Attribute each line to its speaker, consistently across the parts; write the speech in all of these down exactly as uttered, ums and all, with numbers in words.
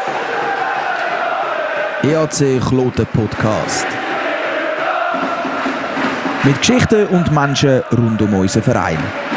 Speaker 1: E A C Kloten Podcast. Mit Geschichten und Menschen rund um unseren Verein.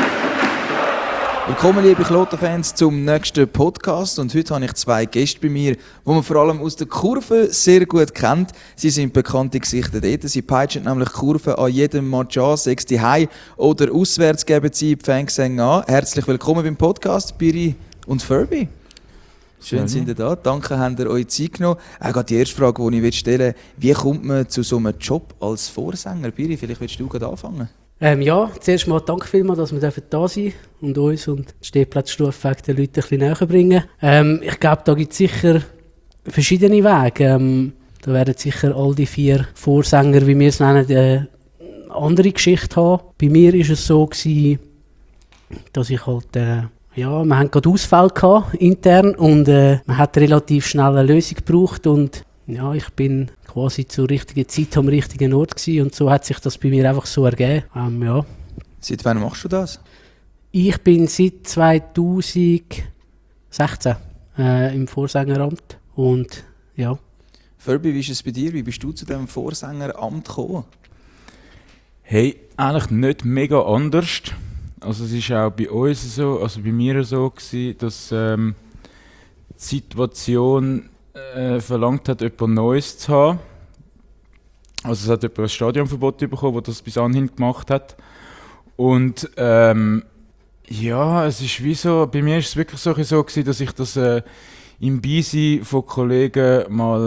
Speaker 1: Willkommen, liebe Kloten-Fans, zum nächsten Podcast. Und heute habe ich zwei Gäste bei mir, die man vor allem aus der Kurve sehr gut kennt. Sie sind bekannte Gesichter dort. Sie peitschen nämlich die Kurve an jedem Match an, sei es daheim oder auswärts, geben sie die Fangesänge an. Herzlich willkommen beim Podcast, Biri und Furby. Schön, sind ihr da. Danke, habt ihr euch Zeit genommen. Auch gerade die erste Frage, die ich stellen will, wie kommt man zu so einem Job als Vorsänger? Biri, vielleicht willst du gerade anfangen?
Speaker 2: Ähm, ja, zuerst mal danke vielmals, dass wir da sein dürfen und uns und die Stehplatzstufe den Leuten ein bisschen näher bringen. Ähm, ich glaube, da gibt es sicher verschiedene Wege. Ähm, da werden sicher all die vier Vorsänger, wie wir es nennen, eine andere Geschichte haben. Bei mir war es so gewesen, dass ich halt... Äh, Ja, wir hatten gerade Ausfälle gehabt, intern, und äh, man hat relativ schnell eine Lösung gebraucht und ja, ich bin quasi zur richtigen Zeit am richtigen Ort gewesen und so hat sich das bei mir einfach so ergeben. Ähm, ja.
Speaker 1: Seit wann machst du das?
Speaker 2: Ich bin seit zweitausendsechzehn äh, im Vorsängeramt und ja.
Speaker 1: Furby, wie ist es bei dir? Wie bist du zu diesem Vorsängeramt gekommen?
Speaker 3: Hey, eigentlich nicht mega anders. Also es war auch bei uns so, also bei mir so gewesen, dass ähm, die Situation äh, verlangt hat, etwas Neues zu haben. Also es hat jemand ein Stadionverbot bekommen, das das bis anhin gemacht hat. Und ähm, ja, es ist wie so, bei mir ist es wirklich so, so gewesen, dass ich das äh, im Beisein von Kollegen mal,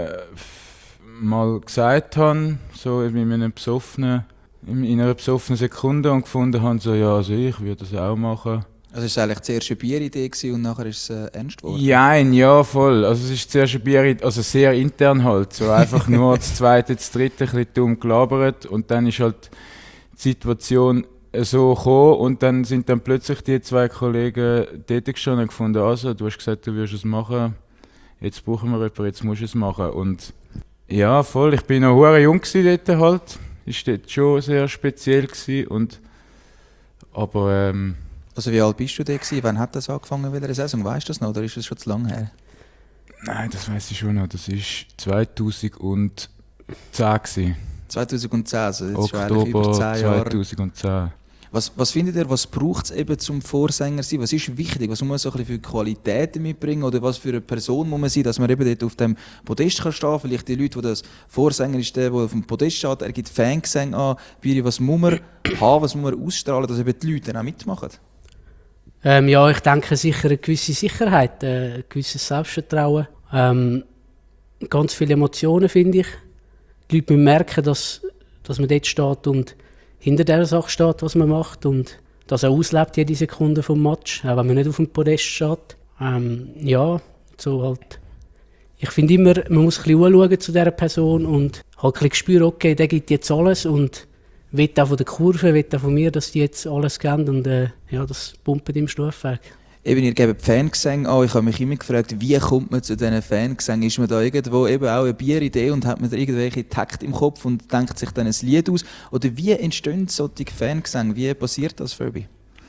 Speaker 3: äh, mal gesagt habe, so in einem besoffenen in einer besoffenen Sekunde und gefunden haben, so, ja, also ich würde das auch machen.
Speaker 1: Also es war eigentlich zuerst eine Bieridee und nachher ist es äh, ernst geworden?
Speaker 3: Nein, ja, voll. Also es ist zuerst eine Bieridee, also sehr intern halt, so einfach nur das zweite, das dritte ein bisschen dumm gelabert und dann ist halt die Situation so gekommen und dann sind dann plötzlich die zwei Kollegen dort gestanden und gefunden, also du hast gesagt, du würdest es machen, jetzt brauchen wir jemanden, jetzt musst du es machen. Und ja, voll, ich bin noch hure jung gewesen dort halt. Das war dort schon sehr speziell gewesen und aber ähm,
Speaker 1: also wie alt bist du da gewesen? Wann hat das angefangen mit der Saison? Weißt du das noch oder ist das schon zu lange her?
Speaker 3: Nein, das weiss ich schon noch. Das war zweitausendzehn gewesen.
Speaker 1: zweitausendzehn, also jetzt schon
Speaker 3: Oktober
Speaker 1: eigentlich über zehn Jahre.
Speaker 3: zweitausendzehn.
Speaker 1: Was, was findet ihr, was braucht es eben zum Vorsänger sein? Was ist wichtig? Was muss man so ein bisschen für Qualitäten mitbringen oder was für eine Person muss man sein, dass man eben dort auf dem Podest kann stehen? Vielleicht die Leute, die das Vorsänger ist, der, der auf dem Podest steht, er gibt Fangesänge an. Biri, was muss man haben, was muss man ausstrahlen, dass eben die Leute dann auch mitmachen?
Speaker 2: Ähm, ja, ich denke sicher eine gewisse Sicherheit, äh, ein gewisses Selbstvertrauen. Ähm, ganz viele Emotionen, finde ich. Die Leute müssen merken, dass, dass man dort steht und hinter der Sache steht, was man macht und dass er auslebt jede Sekunde vom Match, auch wenn man nicht auf dem Podest steht. Ähm, ja, so halt. Ich finde immer, man muss ein bisschen anschauen zu dieser Person und halt ein bisschen spüren, okay, der gibt jetzt alles und will auch von der Kurve, will auch von mir, dass die jetzt alles geben und äh, ja, das pumpt im Stufweg.
Speaker 1: Eben, ihr gebt Fangesänge an. Ich habe mich immer gefragt, wie kommt man zu diesen Fangesängen? Ist man da irgendwo eben auch eine Bieridee und hat man da irgendwelche Takte im Kopf und denkt sich dann ein Lied aus? Oder wie entstehen solche Fangesänge? Wie passiert das, Furby?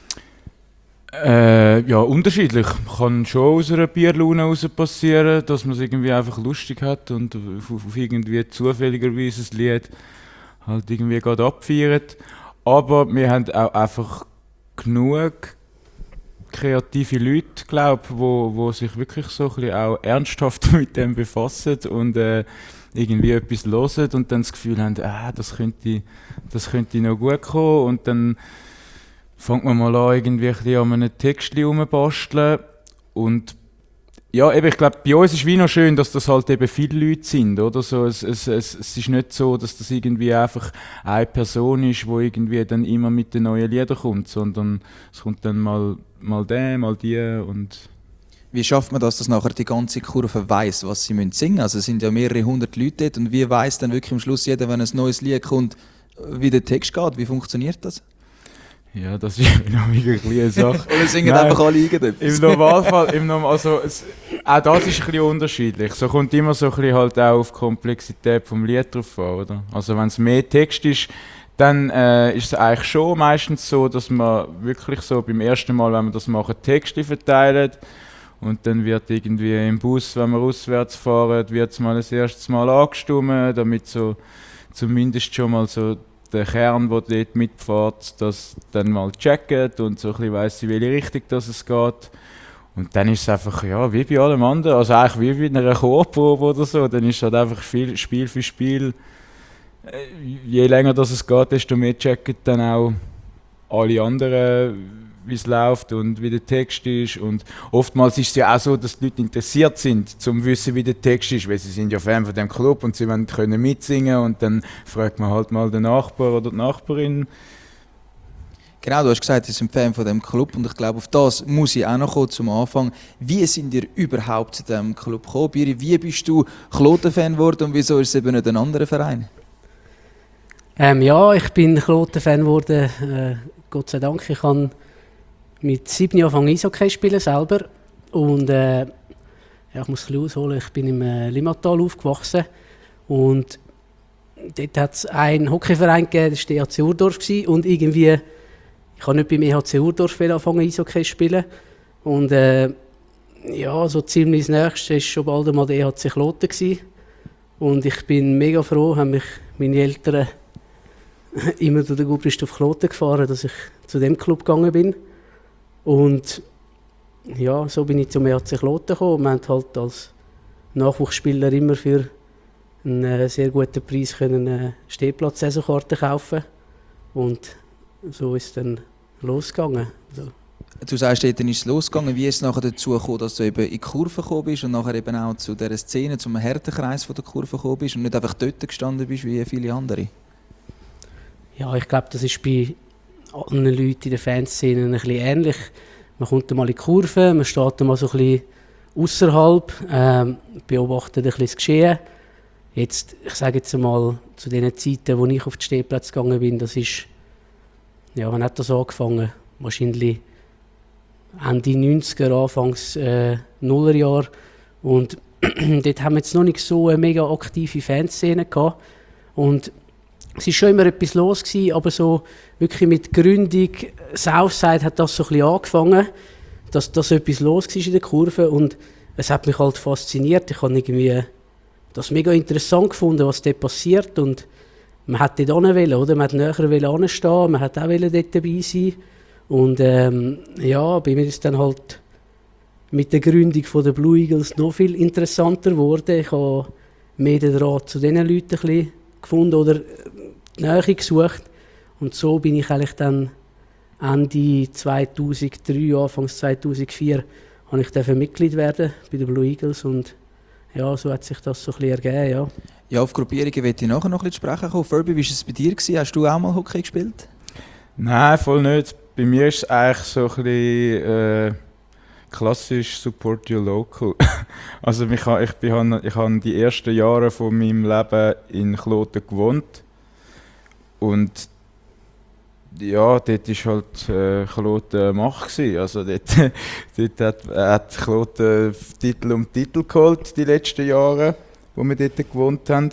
Speaker 3: Äh, ja, unterschiedlich. Kann schon aus einer Bierlaune heraus passieren, dass man es irgendwie einfach lustig hat und auf, auf irgendwie zufälligerweise ein Lied halt irgendwie gerade abfeiert. Aber wir haben auch einfach genug kreative Leute, glaube ich, wo, wo sich wirklich so ein bisschen auch ernsthaft mit dem befassen und äh, irgendwie etwas hören und dann das Gefühl haben, ah, das könnte, das könnte noch gut kommen und dann fängt man mal an, irgendwie ein bisschen an einem Text rumbasteln und ja, eben, ich glaube, bei uns ist es wie noch schön, dass das halt eben viele Leute sind, oder? So, es, es, es, es ist nicht so, dass das irgendwie einfach eine Person ist, die irgendwie dann immer mit den neuen Liedern kommt, sondern es kommt dann mal, mal der, mal die und...
Speaker 1: Wie schafft man das, dass nachher die ganze Kurve weiss, was sie singen müssen? Also es sind ja mehrere hundert Leute dort und wie weiss dann wirklich am Schluss jeder, wenn ein neues Lied kommt, wie der Text geht? Wie funktioniert das?
Speaker 3: Ja, das ist noch eine kleine Sache.
Speaker 1: Oder singen einfach alle irgendetwas?
Speaker 3: Im Normalfall, im Norm- also es, auch das ist ein bisschen unterschiedlich. So kommt immer so ein bisschen halt auch auf die Komplexität des Liedes drauf an, oder? Also wenn es mehr Text ist, dann äh, ist es eigentlich schon meistens so, dass man wirklich so beim ersten Mal, wenn man das macht, Texte verteilt Und dann wird irgendwie im Bus, wenn wir auswärts fahren, wird es mal das erste Mal angestimmt, damit so zumindest schon mal so der Kern, der dort mitfährt, das dann mal checkt und so ein bisschen weiss, in welche Richtung das es geht. Und dann ist es einfach, ja, wie bei allem anderen, also eigentlich wie bei einer Chorprobe oder so, dann ist es halt einfach viel, Spiel für Spiel. Je länger das es geht, desto mehr checken dann auch alle anderen, wie es läuft und wie der Text ist. Und oftmals ist es ja auch so, dass die Leute interessiert sind, um zu wissen, wie der Text ist, weil sie sind ja Fan von dem Club und sie wollen können mitsingen und dann fragt man halt mal den Nachbar oder die Nachbarin.
Speaker 1: Genau, du hast gesagt, Sie sind Fan von dem Club und ich glaube, auf das muss ich auch noch kommen zum Anfang. Wie sind ihr überhaupt zu diesem Club gekommen? Biri, wie bist du Kloten-Fan geworden und wieso ist es eben nicht ein anderer Verein?
Speaker 2: Ähm, ja, ich bin Kloten-Fan geworden, äh, Gott sei Dank. Ich habe mit sieben Jahren angefangen Eishockey spielen selber und äh, ja, ich muss ein bisschen ausholen, ich bin im äh, Limmatal aufgewachsen und dort hat es einen Hockeyverein gegeben, das war der E H C Urdorf und irgendwie, ich habe nicht beim E H C Urdorf angefangen Eishockey zu spielen und äh, ja, so ziemlich das Nächste war schon bald einmal der E H C Kloten gewesen. Und ich bin mega froh, haben mich meine Eltern immer durch den Gubristoff Kloten gefahren, dass ich zu dem Club gegangen bin. Und ja, so bin ich zum E H C Kloten gekommen. Wir haben halt als Nachwuchsspieler immer für einen äh, sehr guten Preis können eine Stehplatz-Saisonkarte kaufen. Und so ist es dann losgegangen. Also,
Speaker 1: du sagst, dort ist es losgegangen. Wie ist es nachher dazu gekommen, dass du eben in die Kurve gekommen bist und nachher eben auch zu dieser Szene, zum Härtenkreis der Kurve gekommen bist und nicht einfach dort gestanden bist wie viele andere?
Speaker 2: Ja, ich glaube, das ist bei allen Leuten in der Fanszene ein bisschen ähnlich. Man kommt einmal in die Kurve, man steht einmal so ein bisschen ausserhalb, ähm, beobachtet ein bisschen das Geschehen. Jetzt, ich sage jetzt einmal, zu den Zeiten, wo ich auf den Stehplatz gegangen bin, das ist, ja, wann hat das angefangen? Wahrscheinlich Ende neunziger, Anfangs äh, Nullerjahr. Und dort haben wir jetzt noch nicht so eine mega aktive Fanszene gehabt. Und es war schon immer etwas los gewesen, aber so wirklich mit Gründung Southside hat das so ein bisschen angefangen, dass das etwas los war in der Kurve und es hat mich halt fasziniert. Ich habe irgendwie das mega interessant gefunden, was dort passiert und man hat dort hinwollen, oder? Man hat näher hinstehen, man hat auch dort dabei sein und ähm, ja, bei mir ist es dann halt mit der Gründung von der Blue Eagles noch viel interessanter geworden. Ich habe mehr den Draht zu diesen Leuten ein bisschen gefunden oder die Nähe gesucht. Und so bin ich eigentlich dann Ende zweitausenddrei, Anfang zweitausendvier, habe ich dafür Mitglied werden bei den Blue Eagles und ja, so hat sich das so ein bisschen ergeben, ja.
Speaker 1: Ja, auf Gruppierungen möchte ich nachher noch ein bisschen sprechen kommen. Furby, wie war es bei dir gewesen? Hast du auch mal Hockey gespielt?
Speaker 3: Nein, voll nicht. Bei mir ist es eigentlich so ein bisschen äh, klassisch Support Your Local. Also ich, ha, ich, bin, ich habe die ersten Jahre von meinem Leben in Kloten gewohnt. Und ja, dort war halt äh, Kloten Macht gewesen. Also dort, dort hat, hat Kloten Titel um Titel geholt, die letzten Jahre, wo wir dort gewohnt haben.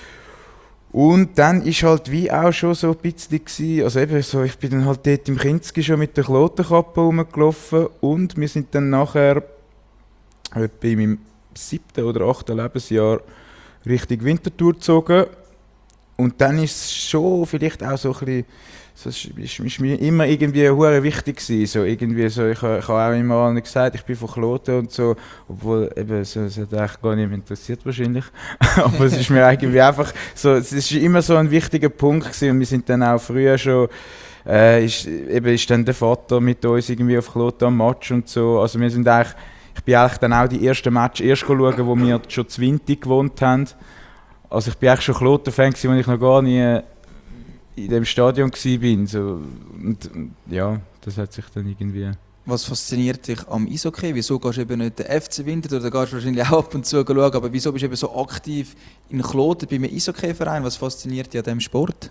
Speaker 3: Und dann war halt wie auch schon so ein bisschen gewesen, also eben so, ich bin dann halt dort im Kinski schon mit der Klotenkappe rumgelaufen und wir sind dann nachher etwa in meinem siebten oder achten Lebensjahr Richtung Winterthur gezogen. Und dann ist es schon vielleicht auch so ein bisschen, so, es ist, ist mir immer irgendwie hure wichtig gewesen, so irgendwie so, ich, ich habe auch immer allen gesagt, ich bin von Kloten und so, obwohl eben, so, es hat eigentlich gar nicht interessiert wahrscheinlich, aber es ist mir irgendwie einfach so, es ist immer so ein wichtiger Punkt gewesen und wir sind dann auch früher schon, äh, ist, eben ist dann der Vater mit uns irgendwie auf Kloten am Match und so, also wir sind eigentlich, ich bin eigentlich dann auch die ersten Match erst schauen, wo wir schon zu Winti gewohnt haben. Also ich bin eigentlich schon Kloten-Fan, als ich noch gar nie in dem Stadion war. So, und, ja, das hat sich dann irgendwie...
Speaker 1: Was fasziniert dich am Eishockey? Wieso gehst du eben nicht den F C Winterthur, oder gehst du wahrscheinlich auch ab und zu schauen, aber wieso bist du eben so aktiv in Kloten bei einem Eishockey-Verein? Was fasziniert dich an diesem Sport?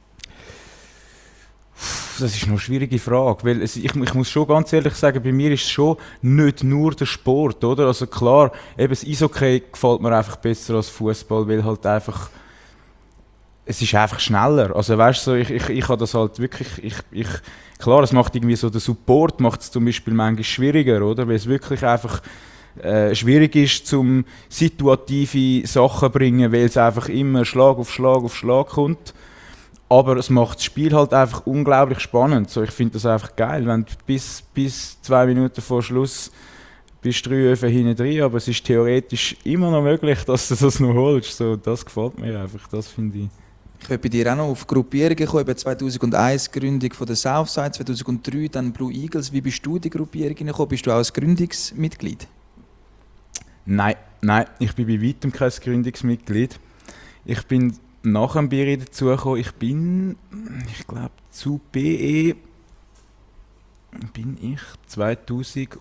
Speaker 3: Das ist noch eine schwierige Frage, weil es, ich, ich muss schon ganz ehrlich sagen, bei mir ist es schon nicht nur der Sport, oder? Also klar, eben das Eishockey gefällt mir einfach besser als Fußball, weil halt einfach es ist einfach schneller. Also weißt du, so, ich, ich, ich habe das halt wirklich, ich, ich, klar, es macht irgendwie so, der Support macht es zum Beispiel manchmal schwieriger, oder? Weil es wirklich einfach äh, schwierig ist, zum situative Sachen zu bringen, weil es einfach immer Schlag auf Schlag auf Schlag kommt. Aber es macht das Spiel halt einfach unglaublich spannend. So, ich finde das einfach geil, wenn du bis, bis zwei Minuten vor Schluss bist drei Öfen hinten drin, aber es ist theoretisch immer noch möglich, dass du das noch holst. So, das gefällt mir einfach, das finde ich.
Speaker 1: Ich bin bei dir auch noch auf Gruppierungen gekommen, zweitausendeins Gründung von der Southside, zweitausenddrei dann Blue Eagles. Wie bist du in die Gruppierung gekommen? Bist du auch als Gründungsmitglied?
Speaker 3: Nein, nein, ich bin bei weitem kein Gründungsmitglied. Ich bin nach dem Biri dazugekommen. Ich bin, ich glaube, zu B E bin ich zweitausendacht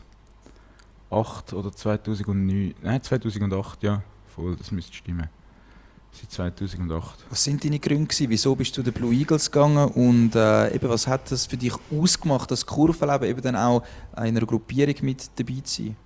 Speaker 3: oder zweitausendneun, nein, zweitausendacht, ja, voll, das müsste stimmen. Seit zweitausendacht.
Speaker 1: Was sind deine Gründe gewesen? Wieso bist du zu den Blue Eagles gegangen und äh, eben, was hat das für dich ausgemacht, das Kurvenleben eben dann auch in einer Gruppierung mit dabei zu sein?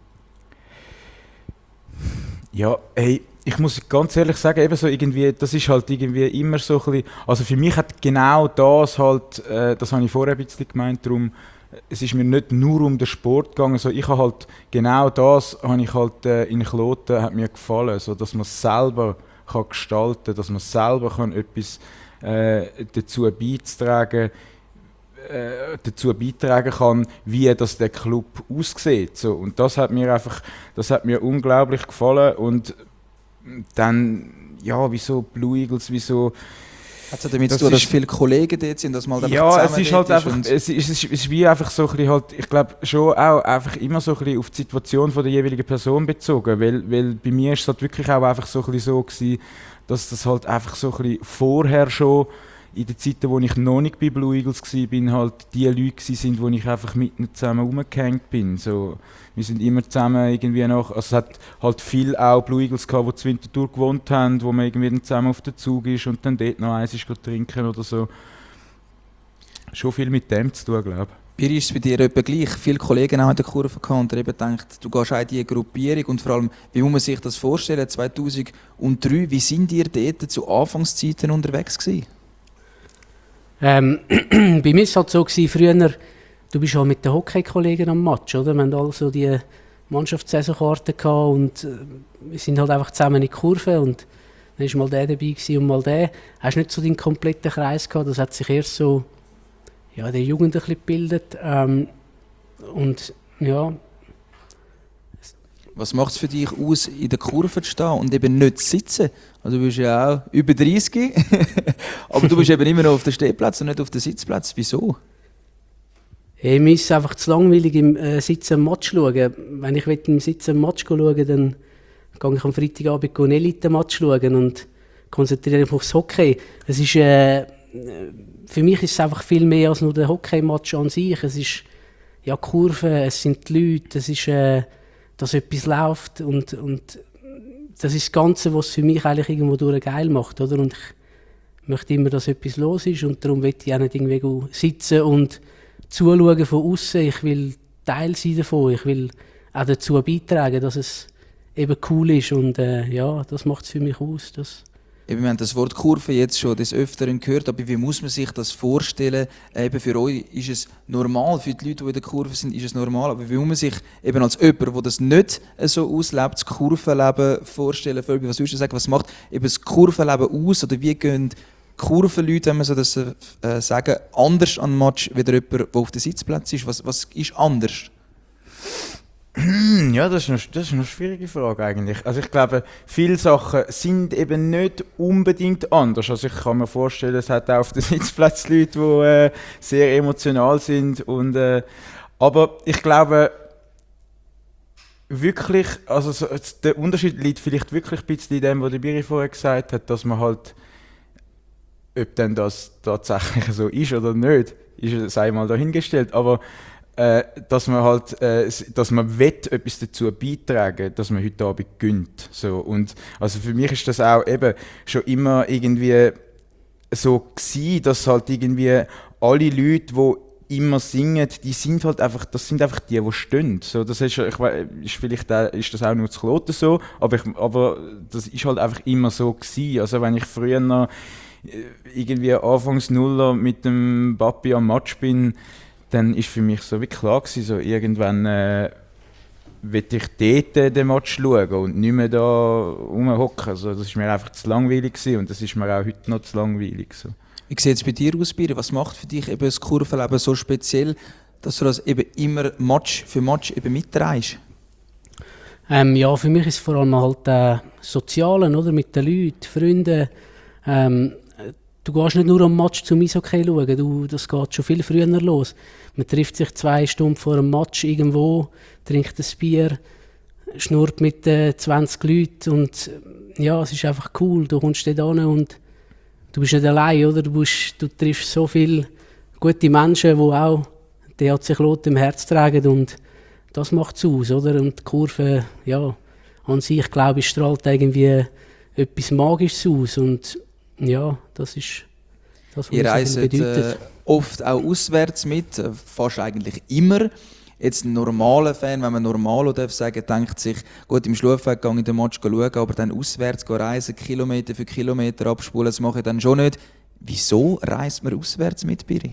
Speaker 3: Ja, hey, ich muss ganz ehrlich sagen, eben so irgendwie, das ist halt irgendwie immer so ein bisschen, also für mich hat genau das halt, äh, das habe ich vorher ein bisschen gemeint, darum, es ist mir nicht nur um den Sport gegangen, so ich habe halt, genau das habe ich halt äh, in Kloten, hat mir gefallen, so dass man es selber kann gestalten, dass man selber kann etwas äh, dazu beitragen äh, dazu beitragen kann, wie das der Club aussieht. So. Und das hat mir einfach, das hat mir unglaublich gefallen. Und dann, ja, wieso Blue Eagles, wieso...
Speaker 1: Hat es damit zu tun, dass viele Kollegen dort sind, dass man halt
Speaker 3: ja, es ist halt einfach, es ist, es ist wie einfach so ein bisschen halt, ich glaube schon auch einfach immer so ein bisschen auf die Situation von der jeweiligen Person bezogen, weil, weil bei mir ist es halt wirklich auch einfach so ein bisschen so gewesen, dass das halt einfach so ein bisschen vorher schon in den Zeiten, wo ich noch nicht bei Blue Eagles war, bin halt die Leute sind, wo ich einfach mit ihnen zusammen rumgehängt bin. So, wir sind immer zusammen irgendwie nach, also es hat halt viel auch Blue Eagles gehabt, die zu Winterthur gewohnt haben, wo man irgendwie dann zusammen auf den Zug ist und dann dort noch eins ist trinken oder so. Schon viel mit dem zu tun, glaube ich.
Speaker 1: Wie ist es bei dir etwa gleich? Viele Kollegen auch in der Kurve gehabt und eben denkt, du gehst auch in diese Gruppierung und vor allem, wie muss man sich das vorstellen, zweitausenddrei, wie sind ihr dort zu Anfangszeiten unterwegs gewesen?
Speaker 2: Ähm, bei mir war es halt so, gewesen, früher, du bist auch mit den Hockey-Kollegen am Match, oder? Wir hatten also die Mannschaftssaisonkarten gehabt und äh, wir sind halt einfach zusammen in die Kurve und dann war mal der dabei gewesen und mal der. Du hast nicht so den kompletten Kreis gehabt, das hat sich erst so ja, in der Jugend ein bisschen gebildet. Ähm, und ja...
Speaker 1: Was macht es für dich aus, in der Kurve zu stehen und eben nicht zu sitzen? Also du bist ja auch über dreißig, aber du bist eben immer noch auf dem Stehplatz und nicht auf dem Sitzplatz. Wieso?
Speaker 2: Hey, mir ist es einfach zu langweilig im äh, Sitzen am Match schauen. Wenn ich im Sitzen am Match schauen will, dann gehe ich am Freitagabend einen Elite-Match schauen und konzentriere mich aufs Hockey. Es ist, äh, für mich ist es einfach viel mehr als nur der Hockey-Match an sich. Es ist ja Kurven, es sind die Leute, es ist... Äh, dass etwas läuft und, und das ist das Ganze, was es für mich eigentlich irgendwo durch geil macht, oder? Und ich möchte immer, dass etwas los ist und darum will ich auch nicht irgendwie sitzen und zuschauen von außen. Ich will Teil sein davon, ich will auch dazu beitragen, dass es eben cool ist und äh, ja, das macht es für mich aus. Das
Speaker 1: Eben, wir haben das Wort Kurve jetzt schon des Öfteren gehört, aber wie muss man sich das vorstellen? Eben für euch ist es normal, für die Leute, die in der Kurve sind, ist es normal, aber wie muss man sich eben als jemand, der das nicht so auslebt, das Kurvenleben vorstellen? Fabi, was würdest du sagen, was macht eben das Kurvenleben aus? Oder wie gehen Kurvenleute, wenn man so das äh, sagen, anders an den Match, wie jemand, der auf dem Sitzplatz ist? Was, was ist anders?
Speaker 3: Ja, das ist, eine, das ist eine schwierige Frage eigentlich. Also ich glaube, viele Sachen sind eben nicht unbedingt anders. Also ich kann mir vorstellen, es hat auch auf dem Sitzplatz Leute, die äh, sehr emotional sind. Und, äh, aber ich glaube, wirklich, also so, der Unterschied liegt vielleicht wirklich ein bisschen in dem, was der Biri vorher gesagt hat, dass man halt, ob denn das tatsächlich so ist oder nicht, ist sei mal dahingestellt. Aber Äh, dass man halt, äh, dass man will, etwas dazu beitragen, dass man heute Abend gönnt. So. Und also für mich ist das auch eben schon immer irgendwie so gewesen, dass halt irgendwie alle Leute, die immer singen, die sind halt einfach, das sind einfach die, die stehen. So, das ist, ich weiß, ist vielleicht auch, ist das auch nur zu Kloten so, aber, ich, aber das ist halt einfach immer so gewesen. Also wenn ich früher noch irgendwie anfangs Nuller mit dem Papi am Match bin, dann ist für mich so wie klar gewesen, so irgendwann äh, will ich dort den Match schauen und nicht mehr da rumhocken. Also das war mir einfach zu langweilig gewesen und das ist mir auch heute noch zu langweilig. So.
Speaker 1: Wie sieht es bei dir aus, Biri? Was macht für dich eben das Kurvenleben so speziell, dass du das eben immer Match für Match eben mitträgst?
Speaker 2: Ähm, ja, für mich ist es vor allem halt äh, Sozialen, oder? Mit den Leuten, Freunden. Ähm, du gehst nicht nur am Match zum Eishockey schauen, du, das geht schon viel früher los. Man trifft sich zwei Stunden vor einem Match irgendwo, trinkt ein Bier, schnurrt mit äh, zwanzig Leuten und ja, es ist einfach cool. Du kommst dort hin und du bist nicht allein, oder? Du, bist, du triffst so viele gute Menschen, die auch D H C Kloten im Herz tragen und das macht es aus, oder? Und die Kurve, ja, an sich, glaube ich, strahlt irgendwie etwas Magisches aus und ja, das ist das, was
Speaker 1: Ihr
Speaker 2: es
Speaker 1: reist
Speaker 2: bedeutet.
Speaker 1: äh, oft auch auswärts mit, äh, fast eigentlich immer. Jetzt ein normaler Fan, wenn man normal darf sagen, denkt sich, gut, im Schlafweg gehe ich den Match schauen, aber dann auswärts gehen reisen, Kilometer für Kilometer abspulen, das mache ich dann schon nicht. Wieso reist man auswärts mit, Biri?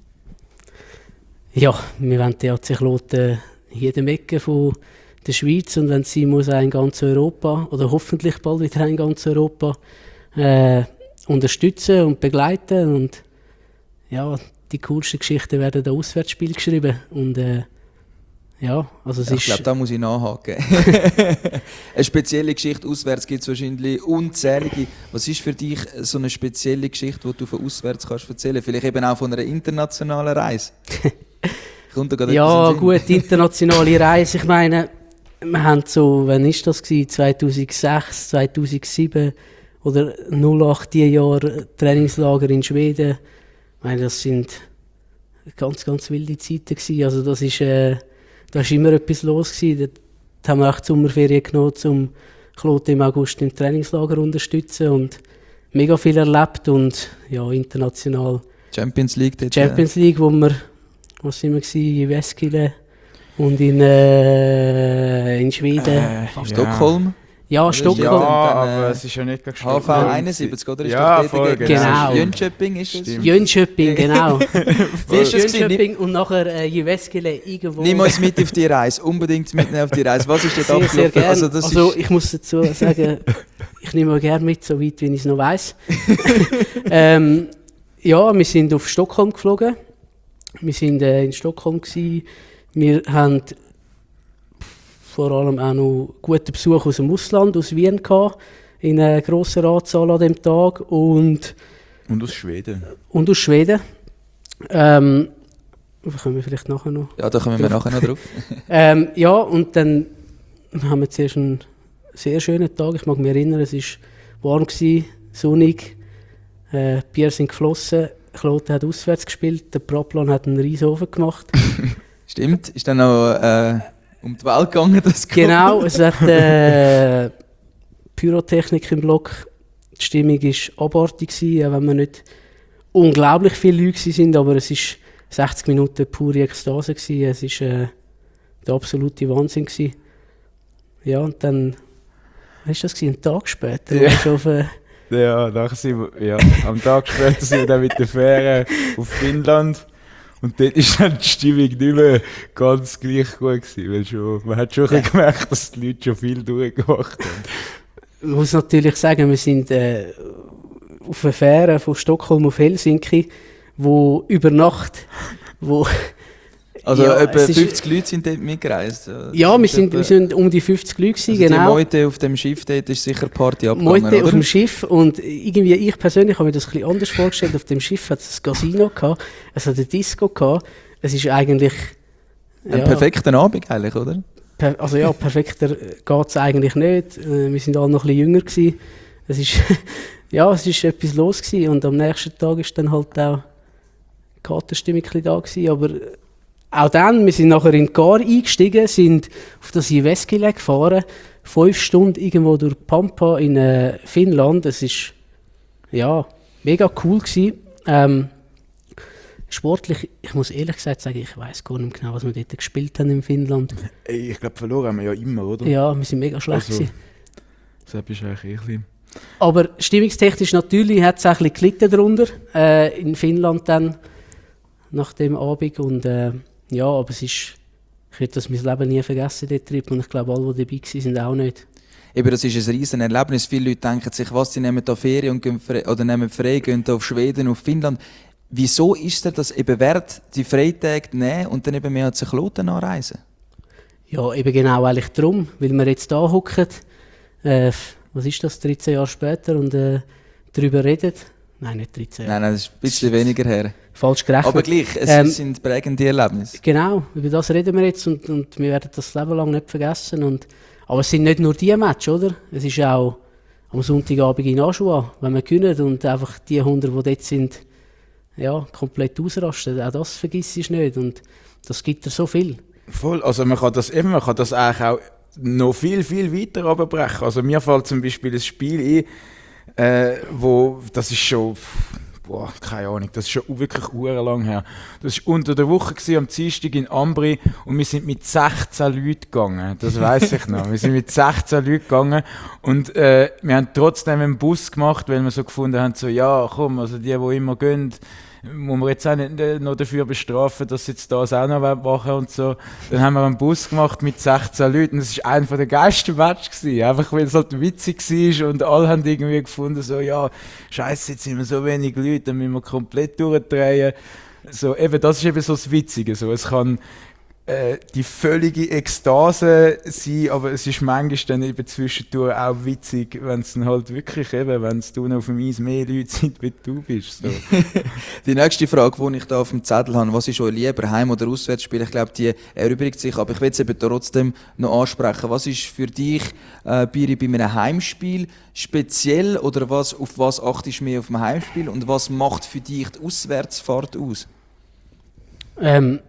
Speaker 2: Ja, wir wollen D H C Kloten in jedem Ecke von der Schweiz und wenn es sein muss, auch in ganz Europa oder hoffentlich bald wieder in ganz Europa äh, unterstützen und begleiten und ja, die coolsten Geschichten werden da Auswärtsspiel geschrieben und äh, ja, also es
Speaker 1: Ja,
Speaker 2: ist...
Speaker 1: ich glaube, da muss ich nachhaken. Eine spezielle Geschichte auswärts gibt es wahrscheinlich unzählige. Was ist für dich so eine spezielle Geschichte, die du von auswärts kannst erzählen? Vielleicht eben auch von einer internationalen Reise? Kommt da gerade
Speaker 2: ja,
Speaker 1: etwas in den Sinn?
Speaker 2: gut, internationale Reise. Ich meine, wir haben so, wann war das gewesen? zweitausendsechs, zweitausendsieben oder null acht die Jahre Trainingslager in Schweden. Ich meine, das sind ganz, ganz wilde Zeiten gewesen. Also das ist, äh, da ist immer etwas los gewesen. Da haben wir auch die Sommerferien genommen, um Kloten im August im Trainingslager zu unterstützen und mega viel erlebt und ja, international.
Speaker 1: Champions League dort.
Speaker 2: Champions League, wo wir, wo sind wir gewesen? In Weskile und in, äh, in Schweden.
Speaker 3: Äh,
Speaker 1: Ja. Stockholm.
Speaker 2: Ja,
Speaker 1: Oder
Speaker 2: Stockholm.
Speaker 3: Ja,
Speaker 1: Und dann,
Speaker 3: aber
Speaker 1: äh,
Speaker 3: es ist ja nicht gerade
Speaker 1: H V
Speaker 3: Stockholm.
Speaker 1: einundsiebzig, oder? Ist
Speaker 3: Ja,
Speaker 1: doch
Speaker 3: voll,
Speaker 1: dort
Speaker 3: genau.
Speaker 2: Genau.
Speaker 1: Jönköping ist es?
Speaker 3: Stimmt.
Speaker 2: Jönköping, genau.
Speaker 1: Wie ist das gewesen?
Speaker 2: Jönköping und nachher äh, Jyväskylä irgendwo.
Speaker 1: Nimm uns mit auf die Reise, unbedingt mitnehmen auf die Reise. Was ist dort
Speaker 2: sehr, sehr
Speaker 1: abgelaufen?
Speaker 2: gerne.
Speaker 1: Also,
Speaker 2: Also,
Speaker 1: das ist
Speaker 2: ich muss dazu sagen, ich nehme auch gerne mit, so weit wie ich es noch weiss. ähm, ja, wir sind auf Stockholm geflogen. Wir waren äh, in Stockholm gewesen. Wir haben vor allem auch noch guten Besuch aus dem Ausland, aus Wien gehabt, in einer grossen Anzahl an dem Tag und,
Speaker 3: Und aus Schweden.
Speaker 2: und aus Schweden. Ähm, da kommen wir vielleicht nachher noch.
Speaker 1: ja, da kommen wir nachher noch drauf.
Speaker 2: Ähm, ja, und dann haben wir zuerst einen sehr schönen Tag. Ich mag mich erinnern, es war warm, gewesen, sonnig, äh, Bier sind geflossen, Kloten hat auswärts gespielt, der Proplan hat einen Riesofen gemacht.
Speaker 1: Stimmt, ist dann noch äh, um die Welt gegangen, das Goal?
Speaker 2: Genau, es hat äh, Pyrotechnik im Block. Die Stimmung war abartig, gewesen, auch wenn wir nicht unglaublich viele Leute waren, aber es war sechzig Minuten pure Ekstase gewesen. Es war äh, der absolute Wahnsinn gewesen. Ja, und dann, was war das gewesen? Ein Tag später?
Speaker 3: Ja.
Speaker 2: warst du auf, äh,
Speaker 3: Ja, nachher sind wir, ja, am Tag später sind wir dann mit der Fähre auf Finnland. Und dort war dann die Stimmung nicht mehr ganz gleich gut gewesen, weil schon, man hat schon ein bisschen gemerkt, dass die Leute schon viel durchgemacht haben.
Speaker 2: ich muss natürlich sagen, wir sind äh, auf einer Fähre von Stockholm auf Helsinki, wo über Nacht, wo
Speaker 1: Also
Speaker 2: ja,
Speaker 1: etwa
Speaker 2: es ist-
Speaker 1: fünfzig Leute sind dort mitgereist. Das
Speaker 2: ja, wir
Speaker 1: ist
Speaker 2: sind,
Speaker 1: etwa-
Speaker 2: wir sind um die fünfzig Leute gewesen,
Speaker 1: also die
Speaker 2: genau.
Speaker 1: Meute auf dem Schiff dort ist sicher Party abgegangen,
Speaker 2: Meute
Speaker 1: oder?
Speaker 2: auf dem Schiff und irgendwie ich persönlich habe mir das ein bisschen anders vorgestellt. Auf dem Schiff hat es ein Casino gehabt, es hat eine Disco gehabt. Es ist eigentlich
Speaker 1: Ein perfekter Abend eigentlich, oder?
Speaker 2: per, also ja, perfekter geht es eigentlich nicht. Äh, wir sind alle noch ein bisschen jünger gewesen. Es ist ja, es ist etwas los gewesen und am nächsten Tag ist dann halt auch die Katerstimmung ein bisschen da gewesen, aber auch dann, wir sind nachher in die Gar eingestiegen, sind auf das Jyväskylä gefahren, fünf Stunden irgendwo durch Pampa in äh, Finnland. Es ist ja mega cool gewesen. Ähm, sportlich, ich muss ehrlich gesagt sagen, ich weiß gar nicht genau, was wir dort gespielt haben in Finnland.
Speaker 3: Ey, ich glaube, verloren haben wir ja immer, oder?
Speaker 2: Ja, wir sind mega schlecht
Speaker 3: Also,
Speaker 2: gewesen.
Speaker 3: Das ist eigentlich eh ein bisschen.
Speaker 2: Aber stimmungstechnisch natürlich hat es auch ein bisschen gelitten darunter, äh, in Finnland dann, nach dem Abend. Und, äh, ja, aber es ist, ich werde das mein Leben nie vergessen, der Trip. Und ich glaube, alle, die dabei waren, sind auch nicht.
Speaker 1: Eben, das ist ein riesen Erlebnis. Viele Leute denken sich, was, sie nehmen da Ferien und gehen frei, oder nehmen frei, gehen da auf Schweden, auf Finnland. Wieso ist er das eben wert, die Freitage nehmen und dann eben mehr zu Kloten anreisen?
Speaker 2: Ja, eben genau eigentlich darum, weil wir jetzt da hocken, äh, was ist das, dreizehn Jahre später und äh, darüber reden. Nein, nicht dreizehn Jahre.
Speaker 1: Nein, nein, das ist ein bisschen weniger her.
Speaker 2: Falsch gerechnet.
Speaker 1: Aber gleich, es
Speaker 2: Ähm,
Speaker 1: sind prägende Erlebnisse.
Speaker 2: Genau, über das reden wir jetzt und, und wir werden das Leben lang nicht vergessen. Und, aber es sind nicht nur die Matches, oder? Es ist auch am Sonntagabend in Aschua, wenn wir gewinnen und einfach die hundert, die dort sind, ja, komplett ausrasten. Auch das vergisst du nicht und das gibt dir so viel.
Speaker 3: Voll, also man kann das eben, man kann das eigentlich auch noch viel, viel weiter runterbrechen. Also mir fällt zum Beispiel ein Spiel ein, äh, wo, das ist schon, boah, keine Ahnung, das ist schon wirklich lang her. Das war unter der Woche gewesen, am Dienstag in Ambri und wir sind mit sechzehn Leuten gegangen, das weiss ich noch. Wir sind mit sechzehn Leuten gegangen und äh, wir haben trotzdem einen Bus gemacht, weil wir so gefunden haben, so, ja komm, also die, die immer gehen, muss man jetzt auch nicht noch dafür bestrafen, dass sie jetzt das auch noch machen und so. Dann haben wir einen Bus gemacht mit sechzehn Leuten. Das war einer der geilsten Matches gewesen. Einfach weil es halt witzig war und alle haben irgendwie gefunden, so, ja, scheiße, jetzt sind wir so wenig Leute, dann müssen wir komplett durchdrehen. So, eben, das ist eben so das Witzige. So, es kann äh, die völlige Ekstase sein, aber es ist manchmal dann eben zwischendurch auch witzig, wenn es dann halt wirklich eben, wenn es auf dem Eis mehr Leute sind, wie du bist. So.
Speaker 1: Die nächste Frage, die ich da auf dem Zettel habe, was ist euch lieber, Heim- oder Auswärtsspiel? Ich glaube, die erübrigt sich, aber ich will es eben trotzdem noch ansprechen. Was ist für dich, äh, Biri, bei einem Heimspiel speziell oder was, auf was achtest du mehr auf dem Heimspiel und was macht für dich die Auswärtsfahrt aus?
Speaker 2: Ähm,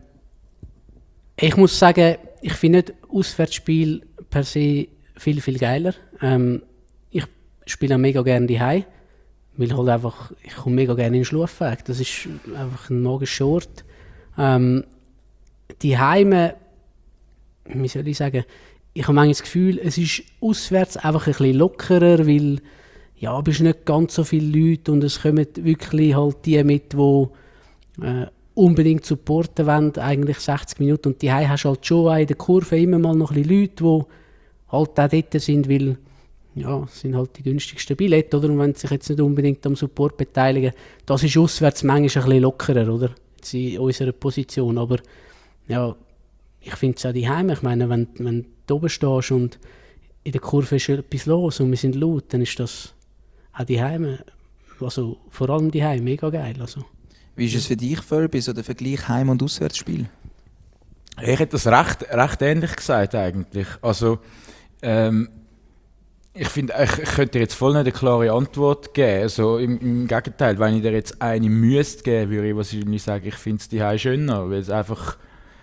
Speaker 2: ich muss sagen, ich finde nicht Auswärtsspiel per se viel, viel geiler. Ähm, ich spiele auch mega gerne daheim, weil halt einfach, ich komme mega gerne in den Schlafweg. Das ist einfach ein magischer Ort. Ähm, die Heime, wie soll ich sagen, ich habe manchmal das Gefühl, es ist auswärts einfach ein bisschen lockerer, weil ja, es bist nicht ganz so viele Leute und es kommen wirklich halt die mit, die äh, unbedingt supporten wollen, eigentlich sechzig Minuten. Und die hast du halt schon auch in der Kurve immer mal noch ein bisschen Leute, die halt auch dort sind, weil ja, es sind halt die günstigsten Billette, oder? Und wenn sie sich jetzt nicht unbedingt am Support beteiligen, das ist auswärts manchmal ein bisschen lockerer, oder? Jetzt in unserer Position. Aber ja, ich finde es auch die Heime. Ich meine, wenn, wenn du oben stehst und in der Kurve ist etwas los und wir sind laut, dann ist das auch die Heime, also vor allem die Heime, mega geil. Also.
Speaker 1: Wie ist es für dich, Furby, so der Vergleich Heim- und Auswärtsspiel?
Speaker 3: Ich hätte das recht, recht ähnlich gesagt eigentlich. Also, ähm, ich finde, ich, ich könnte dir jetzt voll nicht eine klare Antwort geben. Also, im, im Gegenteil, wenn ich dir jetzt eine müsste geben, würde ich wahrscheinlich sagen, ich finde es die Heim schöner, weil es einfach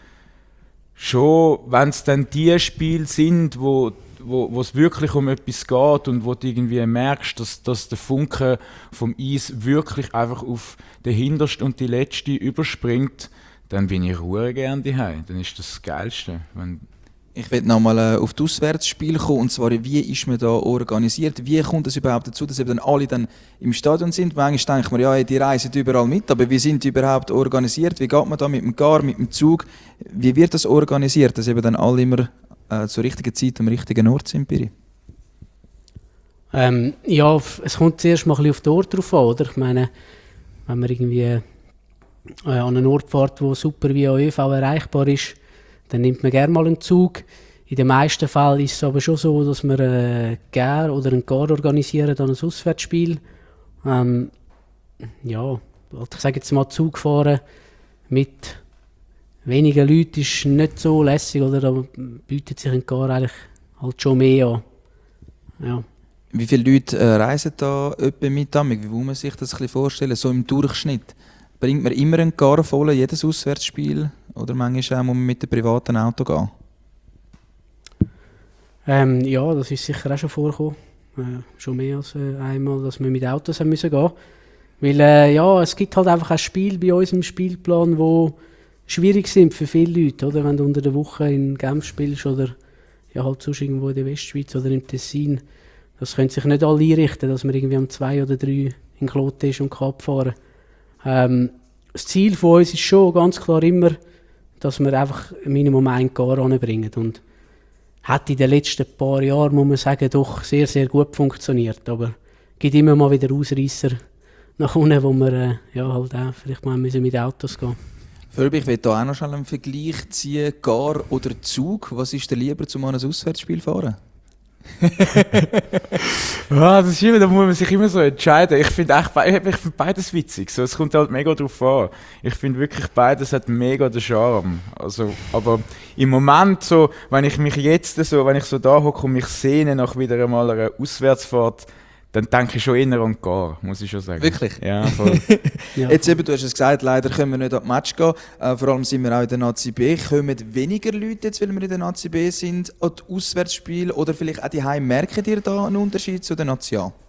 Speaker 3: schon, wenn es dann die Spiele sind, wo wo es wirklich um etwas geht und wo du irgendwie merkst, dass, dass der Funke vom Eis wirklich einfach auf den hintersten und die letzte überspringt, dann bin ich ruhig gerne daheim. Dann ist das das Geilste. Wenn
Speaker 1: Ich will nochmal äh, auf das Auswärtsspiel kommen, und zwar, wie ist man da organisiert? Wie kommt es überhaupt dazu, dass eben dann alle dann im Stadion sind? Manchmal denkt man, ja, die reisen überall mit, aber wie sind die überhaupt organisiert? Wie geht man da mit dem Gar, mit dem Zug? Wie wird das organisiert, dass eben dann alle immer äh, zur richtigen Zeit am richtigen Ort sind, Piri?
Speaker 2: Ähm, ja, es kommt zuerst mal ein bisschen auf den Ort drauf an, oder? Ich meine, wenn man irgendwie äh, an einen Ort fährt, der super via ÖV erreichbar ist, dann nimmt man gerne mal einen Zug. In den meisten Fällen ist es aber schon so, dass wir äh, gerne oder einen Gar organisieren, dann ein Auswärtsspiel. Ähm, ja, ich sage jetzt mal, Zug fahren mit wenigen Leuten ist nicht so lässig, oder? Da bietet sich ein Gar eigentlich halt schon mehr an. Ja.
Speaker 1: Wie viele Leute äh, reisen da etwa mit? Wie muss man sich das ein bisschen vorstellen? So im Durchschnitt. Bringt man immer einen Gar voll, jedes Auswärtsspiel? Oder manchmal auch muss man mit dem privaten Auto gehen?
Speaker 2: Ähm, ja, das ist sicher auch schon vorgekommen. Äh, schon mehr als äh, einmal, dass wir mit Autos haben müssen gehen. Weil äh, ja, es gibt halt einfach ein Spiel bei uns im Spielplan, wo schwierig sind für viele Leute. Oder? Wenn du unter der Woche in Genf spielst oder ja, halt sonst irgendwo in der Westschweiz oder im Tessin, Das können sich nicht alle einrichten, dass man irgendwie um zwei oder drei in Kloten ist und kann abfahren. Ähm, das Ziel von uns ist schon ganz klar immer, dass wir einfach Minimum ein Gar anbringen. Und hat in den letzten paar Jahren, muss man sagen, doch sehr, sehr gut funktioniert. Aber es gibt immer mal wieder Ausreißer nach unten, wo wir äh, ja, halt auch vielleicht mal müssen mit Autos gehen.
Speaker 1: Philipp, ich will hier auch noch schnell einen Vergleich ziehen. Gar oder Zug? Was ist dir lieber, zum an ein Auswärtsspiel fahren?
Speaker 3: Ja, das ist immer, da muss man sich immer so entscheiden. Ich finde be- find beides witzig. So, es kommt halt mega drauf an. Ich finde wirklich, beides hat mega den Charme. Also, aber im Moment so, wenn ich mich jetzt so, wenn ich so da hocke und mich sehne nach wieder einmal einer Auswärtsfahrt, dann denke ich schon eher an Gar, muss ich schon sagen.
Speaker 1: Wirklich?
Speaker 3: Ja, voll.
Speaker 2: Ja.
Speaker 1: Jetzt eben, du hast es gesagt, leider können wir nicht an das Match gehen. Äh, vor allem sind wir auch in der Nazi B. Kommen weniger Leute jetzt, weil wir in der Nazi B sind, an die Auswärtsspiele? Oder vielleicht auch die Heim, merken ihr da einen Unterschied zu der Nazi A?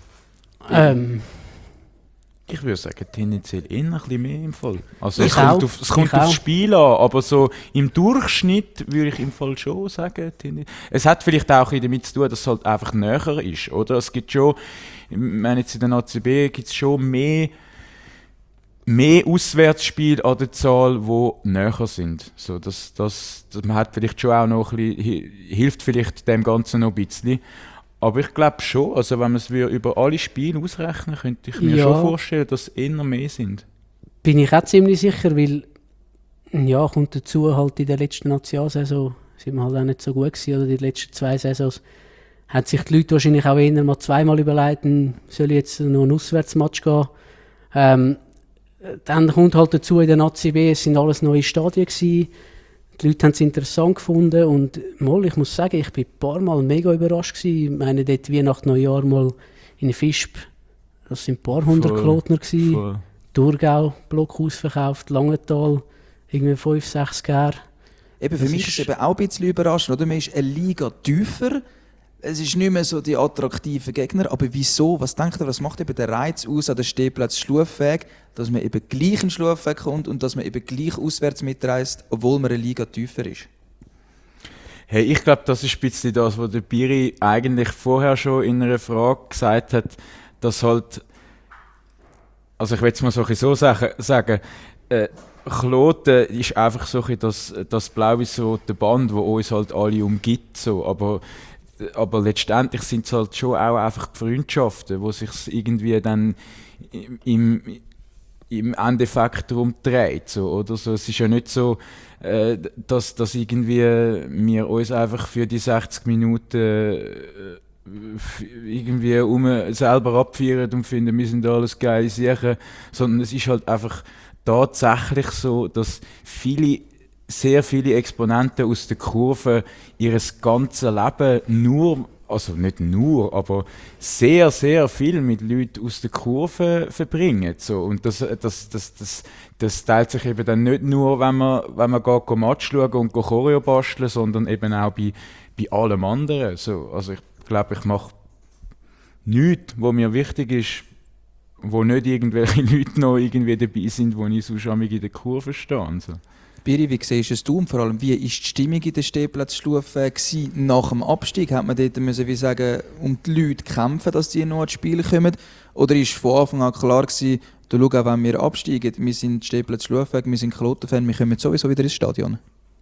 Speaker 2: Ähm,
Speaker 3: Ich würde sagen, tendenziell eher ein bisschen mehr im Fall. Also
Speaker 2: Ich
Speaker 3: es kommt,
Speaker 2: auch.
Speaker 3: auf, es kommt
Speaker 2: Ich
Speaker 3: aufs
Speaker 2: auch.
Speaker 3: Spiel an, aber so im Durchschnitt würde ich im Fall schon sagen, tendi- es hat vielleicht auch ein bisschen damit zu tun, dass es halt einfach näher ist, oder? Es gibt schon, ich meine jetzt in der Nazi B gibt es schon mehr, mehr Auswärtsspiele an der Zahl, die näher sind. So, das, das, das, man hat vielleicht schon auch noch ein bisschen, hi- hilft vielleicht dem Ganzen noch ein bisschen. Aber ich glaube schon, also wenn man es über alle Spiele ausrechnen, könnte ich mir
Speaker 2: Ja.
Speaker 3: schon vorstellen, dass es eher mehr sind.
Speaker 2: bin ich auch ziemlich sicher, weil ja, kommt dazu, halt in der letzten Nationalsaison sind wir halt auch nicht so gut gewesen, oder die letzten zwei Saisons haben sich die Leute wahrscheinlich auch eher mal zweimal überlegt, hm, soll ich jetzt noch einen Auswärtsmatch gehen. Ähm, dann kommt halt dazu in der Nazi B, es sind alles neue Stadien gewesen. Die Leute haben es interessant gefunden und mal, ich muss sagen, ich bin ein paar Mal mega überrascht gewesen. Ich meine, dort Weihnachten, Neujahr mal in Visp, das sind ein paar hundert
Speaker 3: Voll,
Speaker 2: Klotner gewesen.
Speaker 3: Voll.
Speaker 2: Thurgau, Block ausverkauft, Langenthal, irgendwie fünf, sechs Gär.
Speaker 1: Eben, für
Speaker 2: Das
Speaker 1: mich
Speaker 2: ist-
Speaker 1: ist es eben auch ein bisschen überraschend, oder? Man ist eine Liga tiefer. Es ist nicht mehr so die attraktiven Gegner. Aber wieso? Was denkt ihr, was macht eben der Reiz aus an der Stehplatz Schlufweg, dass man eben gleich in Schlufweg kommt und dass man eben gleich auswärts mitreist, obwohl man eine Liga tiefer ist?
Speaker 3: Hey, ich glaube, das ist ein bisschen das, was der Biri eigentlich vorher schon in einer Frage gesagt hat, dass halt, also ich will es mal so ein bisschen so sagen, sagen äh, Kloten ist einfach so ein bisschen das, das blau-weiß-rote Band, das uns halt alle umgibt, so, aber aber letztendlich sind es halt schon auch einfach die Freundschaften, die sich irgendwie dann im, im Endeffekt darum dreht. So, oder? So, es ist ja nicht so, äh, dass, dass irgendwie wir uns einfach für die sechzig Minuten äh, f- irgendwie um selber abfeiern und finden, wir sind alles geile Sachen, sondern es ist halt einfach tatsächlich so, dass viele sehr viele Exponenten aus der Kurve ihr ganzes Leben nur, also nicht nur, aber sehr, sehr viel mit Leuten aus der Kurve verbringen. So. Und das, das, das, das, das teilt sich eben dann nicht nur, wenn man, wenn man geht, geht Match schauen und geht Choreo basteln, sondern eben auch bei, bei allem anderen. So. Also ich glaube, ich mache nichts, was mir wichtig ist, wo nicht irgendwelche Leute noch irgendwie dabei sind, wo ich sonst in der Kurve stehe. So.
Speaker 1: Biri, wie siehst es du und vor allem, wie war die Stimmung in der Stehplatz Schlufweg gewesen nach dem Abstieg? Hat man dort müssen, wie sagen, um die Leute kämpfen, dass die noch ins Spiel kommen? Oder war von Anfang an klar gewesen, du schau, auch wenn wir absteigen, wir sind Stehplatz Schlufweg, wir sind Kloten-Fan, wir kommen sowieso wieder ins Stadion?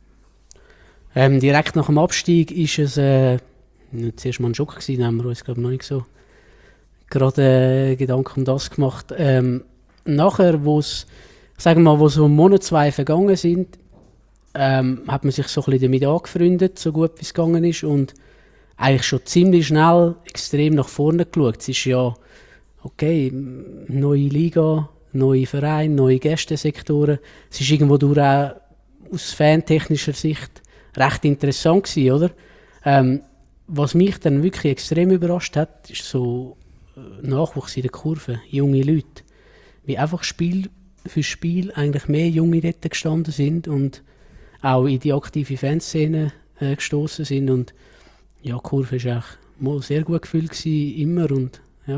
Speaker 2: Ähm, direkt nach dem Abstieg ist es äh, zuerst mal ein Schock gewesen, haben wir uns glaube noch nicht so gerade äh, Gedanken um das gemacht. Ähm, nachher, wo es, sagen wir mal, wo so ein Monat, zwei vergangen sind, ähm, hat man sich so ein bisschen damit angefreundet, so gut wie es gegangen ist und eigentlich schon ziemlich schnell extrem nach vorne geschaut. Es ist ja, okay, neue Liga, neue Vereine, neue Gästesektoren. Es ist irgendwo durch auch aus fantechnischer Sicht recht interessant gewesen, oder? Ähm, was mich dann wirklich extrem überrascht hat, ist so äh, Nachwuchs in der Kurve, junge Leute. Wie einfach Spiel für Spiel eigentlich mehr Junge dort gestanden sind und auch in die aktive Fanszene äh, gestoßen sind. Und ja, die Kurve war eigentlich mal sehr gut gefüllt gewesen, immer. Und ja,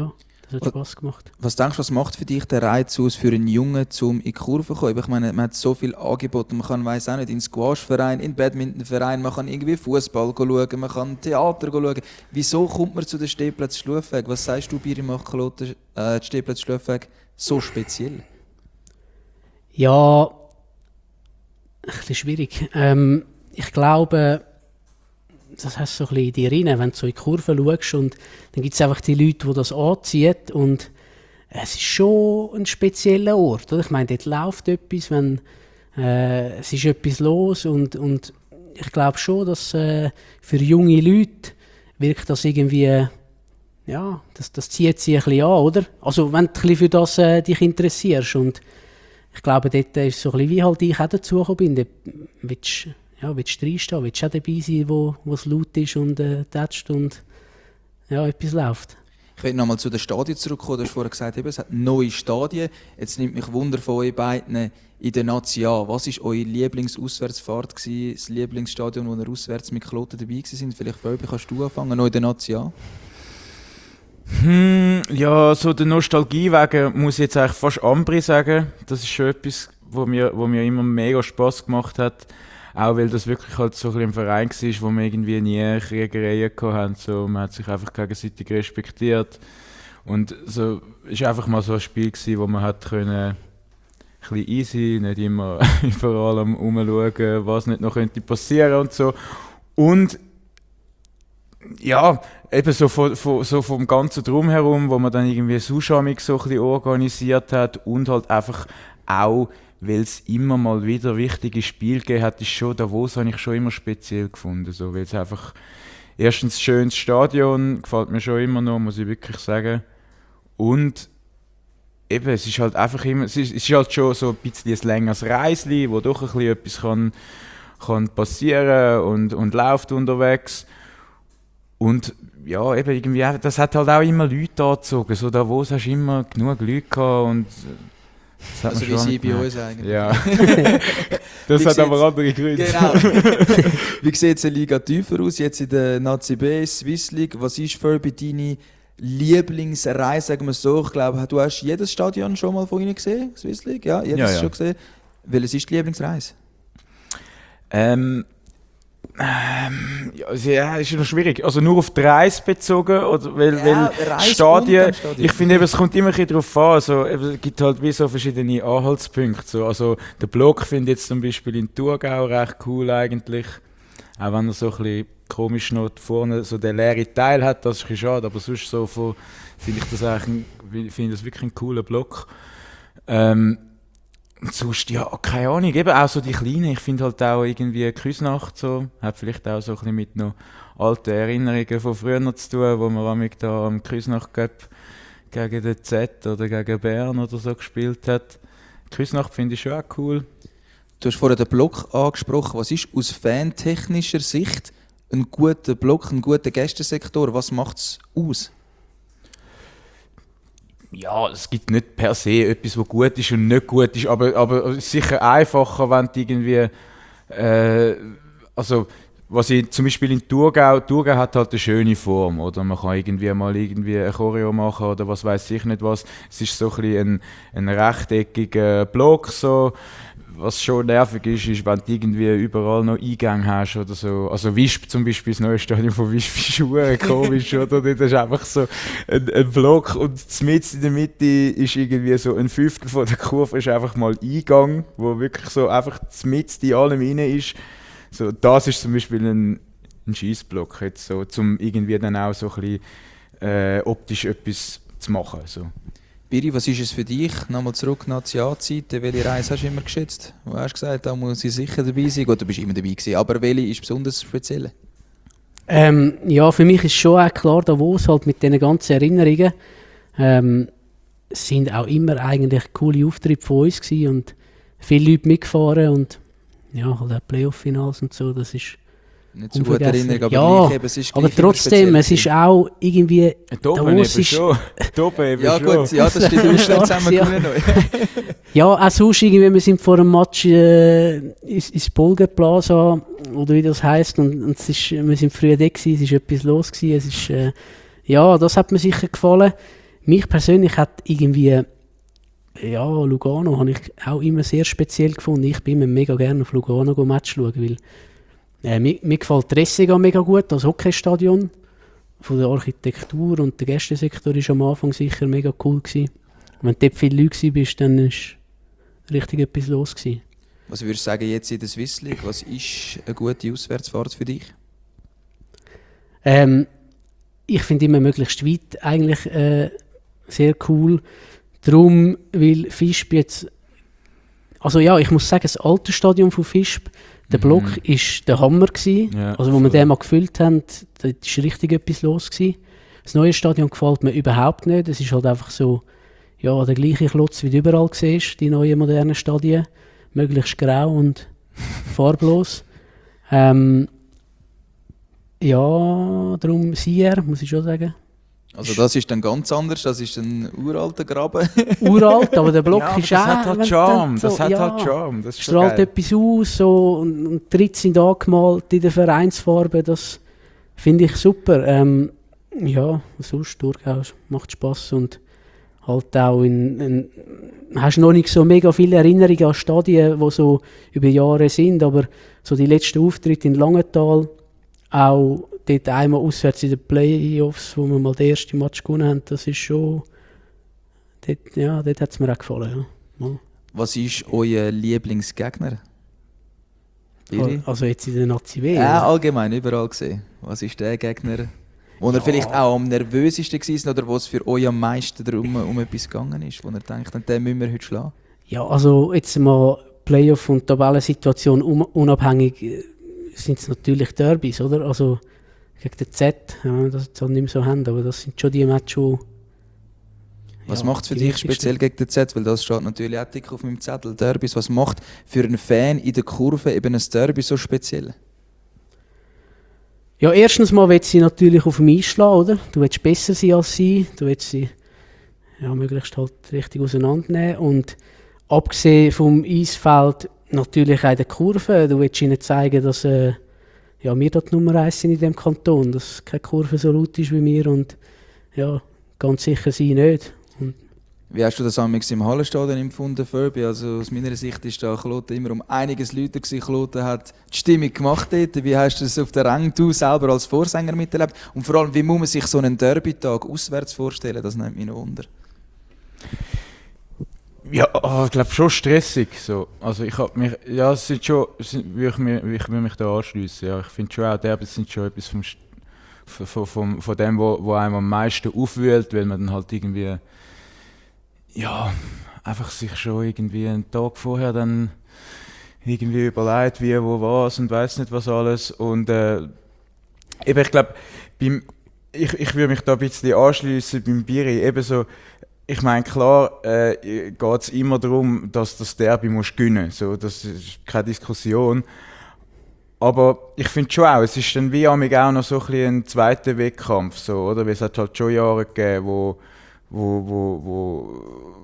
Speaker 2: Das hat Spass gemacht.
Speaker 1: Was denkst du, was macht für dich der Reiz aus, für einen Jungen, um in die Kurve zu kommen? Ich meine, man hat so viel Angebote. Man kann, weiss auch nicht, in den Squash-Verein, in den Badminton-Verein, man kann irgendwie Fußball schauen, man kann Theater schauen. Wieso kommt man zu den Stehplatz Schlufweg? Was sagst du, Biri Machalote, äh, Stehplatz Schlufweg so speziell?
Speaker 2: Ja, ein bisschen schwierig. Ähm, ich glaube, das heißt so ein bisschen in die Rinne, wenn du so in die Kurve schaust und dann gibt es einfach die Leute, die das anziehen und es ist schon ein spezieller Ort. Oder? Ich meine, dort läuft etwas, wenn, äh, es ist etwas los und, und ich glaube schon, dass äh, für junge Leute wirkt das irgendwie, ja, das, das zieht sie ein bisschen an, oder? Also wenn du ein bisschen für das äh, dich interessierst und ich glaube, dort ist so ein bisschen wie halt ich auch dazugekommen bin. Dort willst du ja, willst du reinstehen, willst du auch dabei sein, wo, wo es laut ist und äh, tätscht und ja, etwas läuft.
Speaker 1: Ich will nochmal zu den Stadien zurückkommen. Du hast vorhin gesagt, eben, es hat neue Stadien. Jetzt nimmt mich Wunder von euch beiden in der Nazi an. Was war eure Lieblingsauswärtsfahrt gewesen? Das Lieblingsstadion, wo ihr auswärts mit Kloten dabei sind? Vielleicht, Fabi, kannst du anfangen, noch in der Nazi an?
Speaker 3: Hm, ja, so der Nostalgie wegen muss ich jetzt eigentlich fast Ambri sagen. Das ist schon etwas, wo mir, wo mir immer mega Spass gemacht hat. Auch weil das wirklich halt so ein bisschen ein Verein war, wo wir irgendwie nie Kriegereien hatten. So, man hat sich einfach gegenseitig respektiert. Und so es war einfach mal so ein Spiel gewesen, wo man hat können, ein bisschen easy, nicht immer überall am Umschauen, was nicht noch könnte passieren und so. Und ja, eben so, von, von, so vom ganzen Drumherum, wo man dann irgendwie Suschamik so ein bisschen organisiert hat und halt einfach auch, weil es immer mal wieder wichtige Spiele gegeben hat, ist schon Davos habe ich schon immer speziell gefunden. So, weil es einfach, erstens ein schönes Stadion, gefällt mir schon immer noch, muss ich wirklich sagen. Und eben, es ist halt einfach immer, es ist, es ist halt schon so ein bisschen ein längeres Reisli, wo doch ein bisschen etwas kann, kann passieren und, und läuft unterwegs. Und ja, eben irgendwie, das hat halt auch immer Leute angezogen. So Davos hast du immer genug Leute gehabt und das hat
Speaker 1: also wie sie bei uns eigentlich.
Speaker 3: Ja. Das hat aber andere Gründe.
Speaker 1: Genau. Wie sieht es in Liga tiefer aus? Jetzt in der Nazi B, Swiss League. Was ist für deine Lieblingsreise, sagen wir so? Ich glaube, du hast jedes Stadion schon mal von ihnen gesehen, Swiss League? Ja, jedes
Speaker 3: ja, ja.
Speaker 1: schon gesehen. Welches ist die Lieblingsreise?
Speaker 3: Ähm, ähm, ja, ja, ist noch schwierig. Also nur auf die Reise bezogen, oder weil,
Speaker 1: Ja,
Speaker 3: weil
Speaker 1: Reise
Speaker 3: Stadien,
Speaker 1: und Stadion.
Speaker 3: ich finde, eben, es kommt immer ein bisschen darauf an. Also, eben, es gibt halt wie so verschiedene Anhaltspunkte. So, also der Block finde ich jetzt zum Beispiel in Thurgau recht cool eigentlich. Auch wenn er so ein bisschen komisch noch vorne so den leeren Teil hat, das ist ein bisschen schade. Aber sonst so von, finde ich das eigentlich ein, finde das wirklich ein cooler Block. Ähm, Und sonst, ja, keine Ahnung, eben auch so die Kleinen. Ich finde halt auch irgendwie Küsnacht so, hat vielleicht auch so ein bisschen mit noch alten Erinnerungen von früher zu tun, wo man amig da am Küsnacht-Cup gegen den Z oder gegen Bern oder so gespielt hat. Küsnacht finde ich schon auch cool.
Speaker 1: Du hast vorhin den Block angesprochen. Was ist aus fantechnischer Sicht ein guter Block, ein guter Gästesektor? Was macht es aus?
Speaker 3: Ja, es gibt nicht per se etwas, was gut ist und nicht gut ist, aber, aber es ist sicher einfacher, wenn du irgendwie, äh, also was ich zum Beispiel in Thurgau, Thurgau hat halt eine schöne Form, oder man kann irgendwie mal irgendwie ein Choreo machen oder was weiß ich nicht was. Es ist so ein bisschen ein, ein rechteckiger Block so. Was schon nervig ist, ist, wenn du irgendwie überall noch Eingänge hast oder so. Also Wisp zum Beispiel, das neue Stadion von Wisp ist schon komisch, oder? Das ist einfach so ein, ein Block und mitten in der Mitte ist irgendwie so ein Fünftel von der Kurve ist einfach mal Eingang, wo wirklich so einfach mitten in allem rein ist. So, das ist zum Beispiel ein, ein Scheissblock, jetzt so, um irgendwie dann auch so ein bisschen äh, optisch etwas zu machen. So.
Speaker 1: Biri, was ist es für dich? Nochmal zurück nach die Jahrzeiten. Welche Reise hast du immer geschätzt? Du hast gesagt, da muss ich sicher dabei sein. Gut, du bist immer dabei gewesen, aber welche ist besonders speziell?
Speaker 2: Ähm, ja, für mich ist schon auch klar, Davos halt mit diesen ganzen Erinnerungen ähm, sind auch immer eigentlich coole Auftritte von uns gewesen und viele Leute mitgefahren und ja, halt auch Playoff-Finals und so, das ist
Speaker 1: Nicht so gute Erinnerung, aber,
Speaker 2: ja,
Speaker 1: gleich, eben, es ist
Speaker 2: aber
Speaker 1: gleich immer
Speaker 2: trotzdem,
Speaker 1: speziell
Speaker 2: es ist auch irgendwie...
Speaker 3: Toben
Speaker 2: Davos
Speaker 3: eben
Speaker 2: ist-
Speaker 3: schon. Toben eben
Speaker 1: Ja
Speaker 3: schon.
Speaker 1: gut, ja, das steht auswärts haben wir
Speaker 2: Ja.
Speaker 1: gewonnen.
Speaker 2: Ja, auch sonst irgendwie, wir sind vor einem Match äh, ins, ins Bolger-Plaza, oder wie das heisst, und, und es ist, wir sind früher da gewesen, es ist etwas los gewesen, es ist, äh, ja, das hat mir sicher gefallen. mich persönlich hat irgendwie, ja, Lugano habe ich auch immer sehr speziell gefunden. Ich bin immer mega gerne auf Lugano go Match schauen, weil äh, mir, mir gefällt Ressega mega gut, das Hockeystadion. Von der Architektur und der Gästesektor war am Anfang sicher mega cool gewesen. Wenn du dort viele Leute warst, dann war richtig etwas los gewesen.
Speaker 1: Was würdest du sagen jetzt in der Swiss League? Was ist eine gute Auswärtsfahrt für dich?
Speaker 2: Ähm, ich finde immer möglichst weit eigentlich äh, sehr cool. Darum, weil Visp jetzt... Also ja, ich muss sagen, das alte Stadion von Visp, der Block war mhm. der Hammer gewesen. Ja, also, wo wir den mal gefüllt haben, da war richtig etwas los gewesen. Das neue Stadion gefällt mir überhaupt nicht. Es ist halt einfach so, ja, der gleiche Klotz, wie du überall siehst, die neuen modernen Stadien. Möglichst grau und farblos. Ähm, ja, darum Sier, muss ich schon sagen.
Speaker 1: Also das ist dann ganz anders, das ist ein uralter Graben.
Speaker 2: Uralt, aber der Block
Speaker 3: ja,
Speaker 2: ist
Speaker 3: das
Speaker 2: auch...
Speaker 3: Hat halt Charme,
Speaker 2: so,
Speaker 3: das hat
Speaker 2: ja,
Speaker 3: halt Charme, das ist
Speaker 2: strahlt
Speaker 3: geil.
Speaker 2: etwas aus, so, und, und tritt sind angemalt in der Vereinsfarbe, das finde ich super. Ähm, ja, sonst durchaus macht Spass und halt auch in, in... Hast noch nicht so mega viele Erinnerungen an Stadien, die so über Jahre sind, aber so die letzten Auftritte in Langenthal, auch dort einmal auswärts in den Playoffs, wo wir mal den ersten Match gewonnen haben, das ist schon... Dort, ja, dort hat es mir auch gefallen. Ja. Mal.
Speaker 1: Was ist euer Lieblingsgegner? Biri?
Speaker 2: Also jetzt in der Nazi W?
Speaker 1: Ja, allgemein, überall gesehen. Was ist der Gegner, wo ja. ihr vielleicht auch am nervösesten war oder wo es für euch am meisten darum um etwas gegangen ist, wo ihr denkt, den müssen wir heute schlagen? Ja,
Speaker 2: also jetzt mal Playoff- und Tabellensituation un- unabhängig äh, sind es natürlich Derbys, oder? Also gegen den Z, ja, das jetzt halt nicht mehr so haben, aber das sind schon die Matches, wo...
Speaker 1: Was
Speaker 2: ja,
Speaker 1: macht es für dich speziell gegen den Z? Weil das steht natürlich auch dick auf meinem Zettel, Derbys. Was macht für einen Fan in der Kurve eben ein Derby so speziell?
Speaker 2: Ja, erstens mal willst du sie natürlich auf dem Eis schlagen, oder? Du willst besser sein als sie, du willst sie ja, möglichst halt richtig auseinandernehmen. Und abgesehen vom Eisfeld natürlich auch in der Kurve. Du willst ihnen zeigen, dass äh, ja, wir dort Nummer eins sind in diesem Kanton, dass keine Kurve so laut ist wie wir und ja, ganz sicher sie nicht. Und
Speaker 1: wie hast du das amigs im Hallenstadion empfunden, Furby? Also aus meiner Sicht ist da Kloten immer um einiges lauter gewesen. Kloten hat die Stimmung gemacht dort. Wie hast du das auf der Rang, du selber als Vorsänger miterlebt? Und vor allem, wie muss man sich so einen Derby-Tag auswärts vorstellen? Das nimmt mich noch wunder.
Speaker 3: Ja, oh, ich glaube schon stressig. So. Also ich habe mich, ja, es sind schon, würde ich, mir, ich will mich da anschliessen. Ja, ich finde schon auch, Derbys sind schon etwas vom, von, von, von dem, wo, wo einem am meisten aufwühlt, weil man dann halt irgendwie, ja, einfach sich schon irgendwie einen Tag vorher dann irgendwie überlegt, wie, wo, was und weiß nicht was alles. Und äh, eben, ich glaube, ich, ich würde mich da ein bisschen anschliessen beim Biri, eben so. Ich meine, klar äh, geht es immer darum, dass das Derby musst gewinnen. So, das ist keine Diskussion. Aber ich finde schon auch, es ist dann wie auch noch so ein, bisschen ein zweiter Wettkampf. So, oder? Weil es hat halt schon Jahre gegeben, wo, wo, wo, wo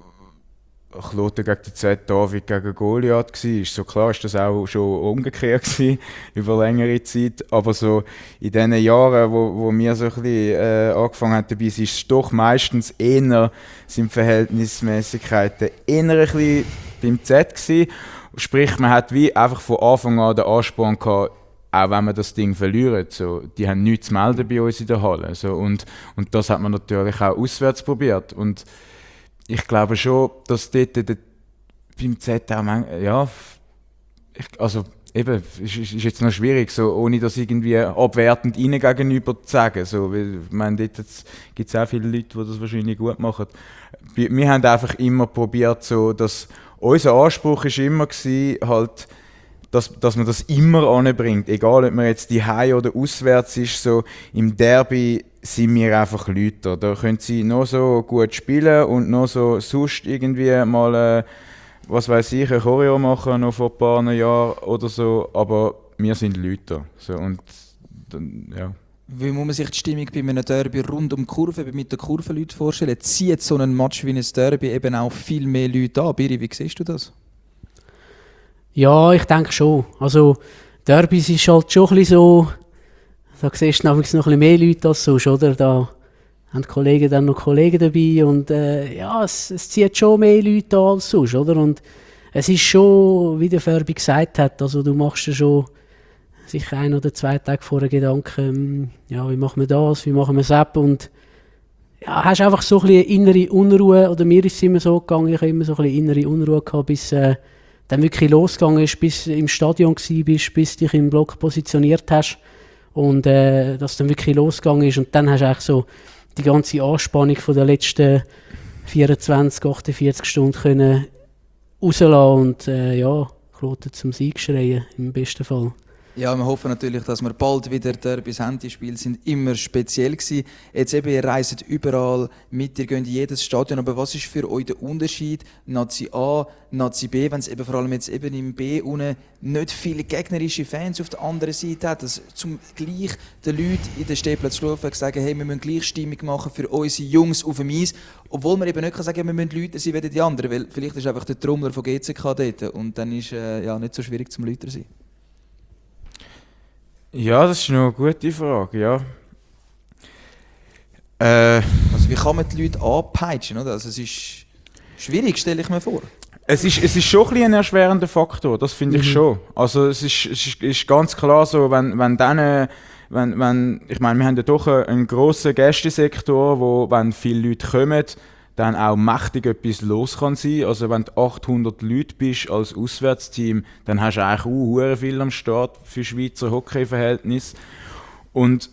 Speaker 3: Kloten gegen den Z, David gegen Goliath war. So klar ist das auch schon umgekehrt gewesen, über längere Zeit. Aber so in den Jahren, wo, wo wir so ein bisschen äh, angefangen haben dabei, ist es doch meistens eher, sind Verhältnismäßigkeiten eher ein bisschen beim Z gewesen. Sprich, man hat wie einfach von Anfang an den Ansporn gehabt, auch wenn wir das Ding verlieren. So, die haben nichts zu melden bei uns in der Halle. So, und, und das hat man natürlich auch auswärts probiert. Und ich glaube schon, dass dort der, beim Z auch manchmal, ja, ich, also eben, ist, ist jetzt noch schwierig, so, ohne das irgendwie abwertend ihnen gegenüber zu sagen. So, weil, ich meine, dort gibt es auch viele Leute, die das wahrscheinlich gut machen. Wir haben einfach immer probiert, so, dass unser Anspruch ist immer gewesen, halt, dass, dass man das immer anbringt, egal ob man jetzt daheim oder auswärts ist, so im Derby sind wir einfach Leute. Da können sie noch so gut spielen und noch so sonst irgendwie mal, äh, was weiß ich, ein Choreo machen, noch vor ein paar Jahren oder so, aber wir sind Leute. So, und, dann, ja.
Speaker 1: Wie muss man sich die Stimmung bei einem Derby rund um die Kurve, mit den Kurvenleuten vorstellen? Zieht so ein Match wie ein Derby eben auch viel mehr Leute an? Biri, wie siehst du das?
Speaker 2: Ja, ich denke schon. Also Derbys ist halt schon ein bisschen so, da siehst du noch ein bisschen mehr Leute als sonst, oder? Da haben die Kollegen dann noch Kollegen dabei und äh, ja, es, es zieht schon mehr Leute an als sonst, oder? Und es ist schon, wie der Färbi gesagt hat, also du machst dir schon sicher ein oder zwei Tage vorher Gedanken, ja, wie machen wir das, wie machen wir das und ja, hast einfach so ein bisschen innere Unruhe, oder mir ist es immer so gegangen, ich habe immer so ein bisschen innere Unruhe gehabt, bis äh, dann wirklich losgegangen ist, bis du im Stadion gsi bist, bis du dich im Block positioniert hast und äh, dass dann wirklich losgegangen ist und dann hast du eigentlich so die ganze Anspannung von der letzten vierundzwanzig, achtundvierzig Stunden können rauslassen und äh, ja, Kloten zum Sieg schreien, im besten Fall.
Speaker 1: Ja, wir hoffen natürlich, dass wir bald wieder Derbys haben. Die Spiele sind immer speziell gewesen. Jetzt eben, ihr reist überall mit, ihr geht in jedes Stadion. Aber was ist für euch der Unterschied, Nazi A, Nazi B, wenn es eben vor allem jetzt eben im B unten nicht viele gegnerische Fans auf der anderen Seite hat, dass zum gleich den Leuten in der Stehplatzstufe sagen, hey, wir müssen gleich Stimmung machen für unsere Jungs auf dem Eis. Obwohl man eben nicht sagen kann, wir müssen Leute sein wie die anderen, weil vielleicht ist einfach der Trommler von G C K dort und dann ist es äh, ja, nicht so schwierig zum Leute sein.
Speaker 3: Ja, das ist noch eine gute Frage, ja. Äh,
Speaker 1: also wie kann man die Leute anpeitschen, oder? Also es ist schwierig, stelle ich mir vor.
Speaker 3: Es ist, es ist schon ein, bisschen ein erschwerender Faktor, das finde ich mhm. schon. Also es ist, es ist, ist ganz klar so, wenn, wenn dann, wenn, wenn, ich meine, wir haben ja doch einen grossen Gästesektor, wo, wenn viele Leute kommen, dann auch mächtig etwas los kann sein. Also wenn du achthundert Leute bist als Auswärtsteam, dann hast du eigentlich auch sehr viel am Start für Schweizer Hockey-Verhältnisse. Und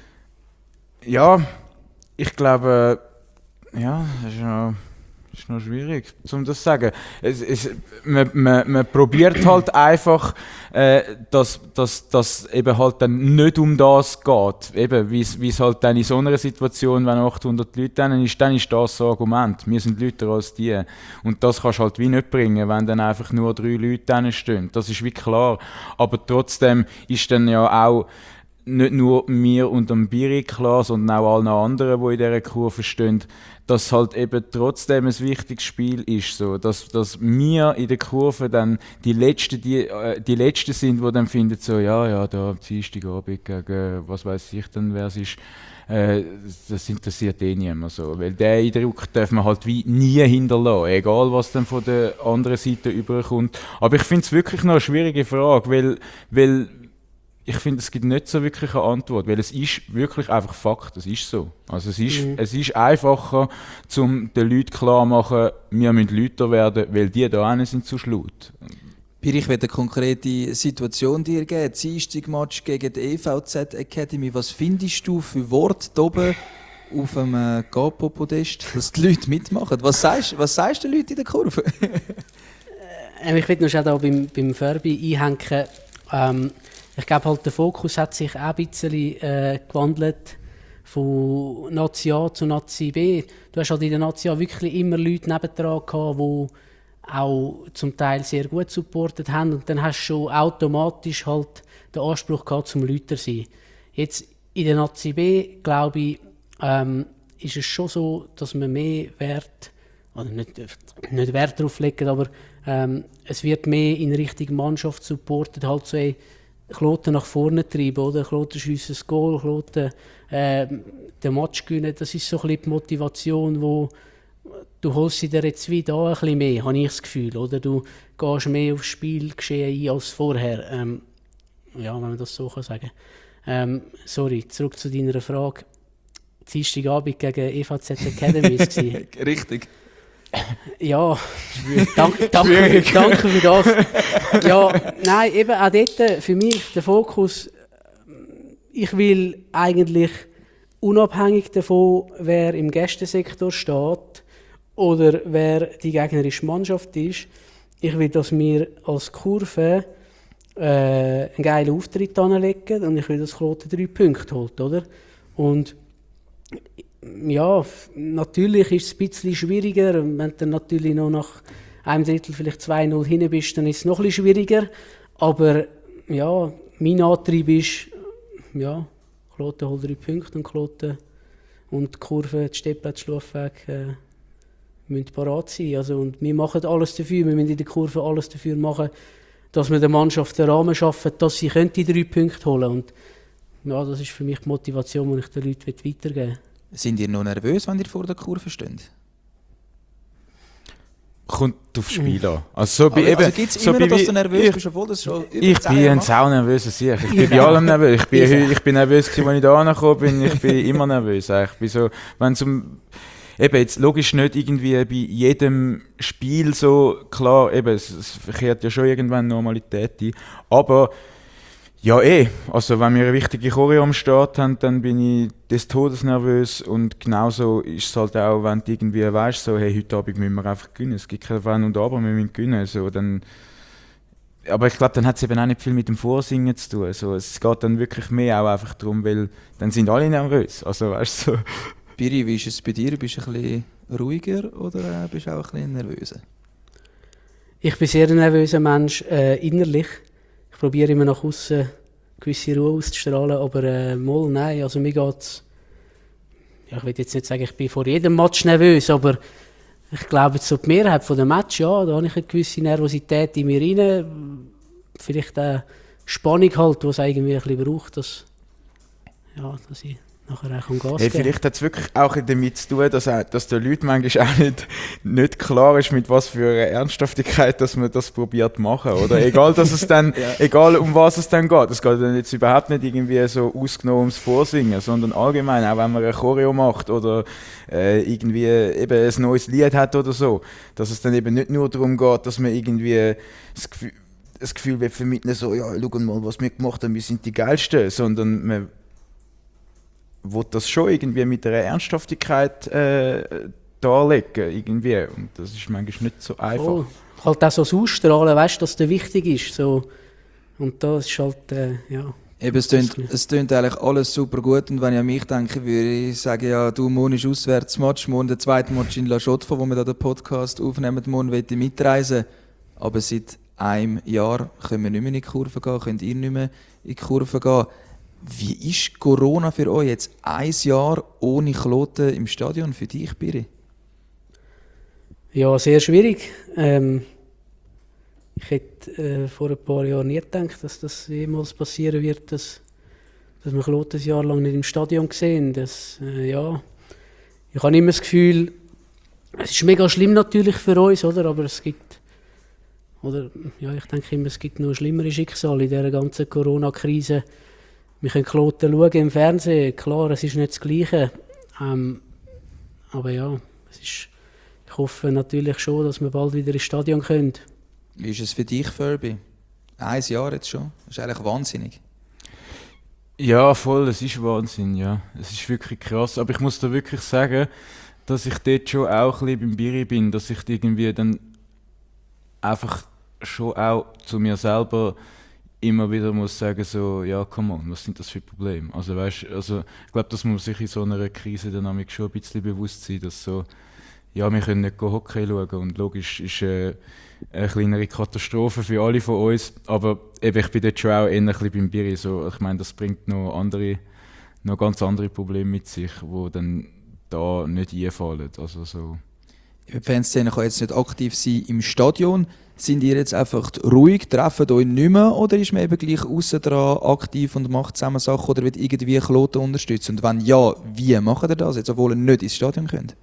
Speaker 3: ja, ich glaube, ja, das ist noch, das ist noch schwierig, um das zu sagen. Es, es, man, man, man probiert halt einfach, äh, dass, dass, dass eben halt dann nicht um das geht. Eben, wie es halt dann in so einer Situation, wenn achthundert Leute dann ist, dann ist das das Argument. Wir sind Leute als die. Und das kannst du halt wie nicht bringen, wenn dann einfach nur drei Leute dann stehen. Das ist wie klar. Aber trotzdem ist dann ja auch nicht nur mir und dem Biri klar, sondern auch allen anderen, die in dieser Kurve stehen, dass halt eben trotzdem ein wichtiges Spiel ist, so, dass, dass wir in der Kurve dann die Letzten, die, äh, die Letzten sind, die dann finden, so, ja, ja, da am Dienstagabend gegen, was weiß ich dann, wer es ist, äh, das interessiert eh niemand so, weil den Eindruck darf man halt wie nie hinterlassen, egal was dann von der anderen Seite überkommt. Aber ich finde es wirklich noch eine schwierige Frage, weil, weil ich finde, es gibt nicht so wirklich eine Antwort, weil es ist wirklich einfach Fakt, es ist so. Also es ist, mhm. es ist einfacher, um den Leuten klarzumachen, wir müssen lauter werden, weil die da hinten sind zu laut.
Speaker 1: Piri, ich werde eine konkrete Situation dir geben. Dienstag-Match gegen die E V Z Academy. Was findest du für Worte hier oben auf dem äh, Gapo-Podest, dass die Leute mitmachen? Was sagst, was sagst du den Leuten in der Kurve?
Speaker 2: äh, ich will noch schnell da beim, beim Färbi einhängen. Ähm, Ich glaube, halt, der Fokus hat sich auch ein bisschen äh, gewandelt von Nazi A zu Nazi B. Du hast halt in der Nazi A wirklich immer Leute nebendran gehabt, die auch zum Teil sehr gut supportet haben. Und dann hast du schon automatisch halt den Anspruch gehabt, zum Leuter zu sein. Jetzt in der Nazi B, glaube ich, ähm, ist es schon so, dass man mehr Wert, oder nicht, nicht Wert darauf legt, aber ähm, es wird mehr in Richtung Mannschaft supportet, halt so ey, Kloten nach vorne treiben, oder? Kloten schiessen das Goal, Kloten äh, den Match gewinnen. Das ist so ein bisschen die Motivation, wo du holst sie dir jetzt wieder ein bisschen mehr, habe ich das Gefühl, oder? Du gehst mehr aufs Spielgeschehen ein als vorher. Ähm, ja, wenn man das so kann sagen. Ähm, sorry, zurück zu deiner Frage. Dienstagabend gegen E V Z Academy war es.
Speaker 1: Richtig.
Speaker 2: Ja, danke, danke, danke für das. Ja, nein, eben auch dort für mich der Fokus, ich will eigentlich unabhängig davon, wer im Gästesektor steht oder wer die gegnerische Mannschaft ist, ich will, dass wir als Kurve äh, einen geilen Auftritt anlegen und ich will, dass Kloten drei Punkte holt, oder? Und ja, natürlich ist es ein bisschen schwieriger. Wenn du natürlich noch nach einem Drittel vielleicht zwei null hinten bist, dann ist es noch ein bisschen schwieriger. Aber ja, mein Antrieb ist, ja, Kloten holt drei Punkte und Kloten und die Kurve, die Stehplatz-Schlafweg äh, müssen parat sein. Also, und wir machen alles dafür, wir müssen in der Kurve alles dafür machen, dass wir der Mannschaft den Rahmen schaffen, dass sie die drei Punkte holen können. Und ja, das ist für mich die Motivation, die ich den Leuten weitergeben will.
Speaker 1: Sind ihr noch nervös, wenn ihr vor der Kurve steht?
Speaker 3: Kommt aufs Spiel an. Also, so
Speaker 1: Aber,
Speaker 3: bei, eben,
Speaker 1: also gibt es
Speaker 3: so
Speaker 1: immer noch,
Speaker 3: bei,
Speaker 1: dass du nervös
Speaker 3: ich,
Speaker 1: bist, obwohl das schon über
Speaker 3: Ich
Speaker 1: zehn
Speaker 3: bin
Speaker 1: Jahre
Speaker 3: ein
Speaker 1: machst?
Speaker 3: sau nervöser Sieg. Ich bin bei allem nervös. Ich bin,
Speaker 2: Ich
Speaker 3: ich bin nervös, gewesen, als ich da angekommen bin. Ich bin immer nervös. Ich bin so, wenn zum, eben jetzt logisch nicht irgendwie bei jedem Spiel so, klar, eben, es, es verkehrt ja schon irgendwann Normalität ein. Aber ja, eh. Also, wenn wir eine wichtige Choreo am Start haben, dann bin ich des Todes nervös. Und genauso ist es halt auch, wenn du irgendwie weißt, so, hey, heute Abend müssen wir einfach gewinnen. Es gibt kein Wenn und Aber, wir müssen gewinnen. So, dann, aber ich glaube, dann hat es eben auch nicht viel mit dem Vorsingen zu tun. So, es geht dann wirklich mehr auch einfach darum, weil dann sind alle nervös. Also, weißt du, so.
Speaker 1: Biri, wie ist es bei dir? Bist du ein bisschen ruhiger oder bist du auch ein bisschen nervöser?
Speaker 2: Ich bin sehr ein nervöser Mensch, äh, innerlich. Ich probiere immer nach außen gewisse Ruhe auszustrahlen, aber äh, mal, nein, also mir geht's. Ja, ich will jetzt nicht sagen, ich bin vor jedem Match nervös, aber ich glaube, so die Mehrheit der Match, ja, da habe ich eine gewisse Nervosität in mir rein. Vielleicht eine Spannung halt, die es irgendwie ein bisschen braucht, dass, ja, dass ich nachher auch Gas
Speaker 3: Hey,
Speaker 2: geben.
Speaker 3: vielleicht hat es wirklich auch damit zu tun, dass, auch, dass den Leuten manchmal auch nicht, nicht klar ist, mit was für einer Ernsthaftigkeit dass man das probiert zu machen. Oder? Egal, dass es dann, ja. egal um was es dann geht. Es geht dann jetzt überhaupt nicht irgendwie so ausgenommen ums Vorsingen, sondern allgemein, auch wenn man eine Choreo macht oder äh, irgendwie eben ein neues Lied hat oder so, dass es dann eben nicht nur darum geht, dass man irgendwie das Gefühl, das Gefühl wird vermitteln, so, ja, schau mal, was wir gemacht haben, wir sind die Geilsten, sondern man will das schon irgendwie mit einer Ernsthaftigkeit äh, darlegen, irgendwie. Und das ist manchmal nicht so einfach.
Speaker 2: Oh, halt auch so das Ausstrahlen, weißt du, dass das wichtig ist. So. Und das ist halt, äh, ja.
Speaker 1: Eben, es tönt, es tönt eigentlich alles super gut und wenn ich an mich denke, würde ich sagen, ja, du, morgen ist Auswärtsmatch, morgen der zweite Match in La Chaux-de-Fonds, wo wir da den Podcast aufnehmen, morgen will ich mitreisen. Aber seit einem Jahr können wir nicht mehr in die Kurve gehen, könnt ihr nicht mehr in die Kurve gehen. Wie ist Corona für euch jetzt ein Jahr ohne Kloten im Stadion für dich, Biri?
Speaker 2: Ja, sehr schwierig. Ähm, ich hätte äh, vor ein paar Jahren nie gedacht, dass das jemals passieren wird, dass, dass wir Kloten ein Jahr lang nicht im Stadion sehen. Das, äh, ja. Ich habe immer das Gefühl, es ist mega schlimm natürlich für uns, oder? Aber es gibt, oder, ja, ich denke immer, es gibt noch schlimmere Schicksale in dieser ganzen Corona-Krise. Wir können Kloten schauen im Fernsehen, klar, es ist nicht das Gleiche. Ähm, aber ja, es ist, ich hoffe natürlich schon, dass wir bald wieder ins Stadion können.
Speaker 1: Wie ist es für dich, Furby? Ein Jahr jetzt schon? Das ist eigentlich wahnsinnig.
Speaker 3: Ja, voll, es ist Wahnsinn, ja. Es ist wirklich krass. Aber ich muss da wirklich sagen, dass ich dort schon auch ein bisschen beim Biri bin, dass ich irgendwie dann einfach schon auch zu mir selber immer wieder muss sagen, so, ja, come on, was sind das für Probleme? Also, weißt, also, ich glaube, das muss sich in so einer Krisendynamik schon ein bisschen bewusst sein, dass so, ja, wir können nicht Hockey schauen und logisch ist äh, eine kleinere Katastrophe für alle von uns, aber eben, ich bin dort schon auch eher ein bisschen beim Biri, so, ich meine, das bringt noch andere, noch ganz andere Probleme mit sich, die dann da nicht einfallen, also so.
Speaker 1: Die Fanszene kann jetzt nicht aktiv sein im Stadion. Sind ihr jetzt einfach ruhig, treffen euch nicht mehr oder ist man eben gleich aussen dran aktiv und macht zusammen Sachen oder wird irgendwie Kloten unterstützen? Und wenn ja, wie macht ihr das jetzt, obwohl ihr nicht ins Stadion könnt?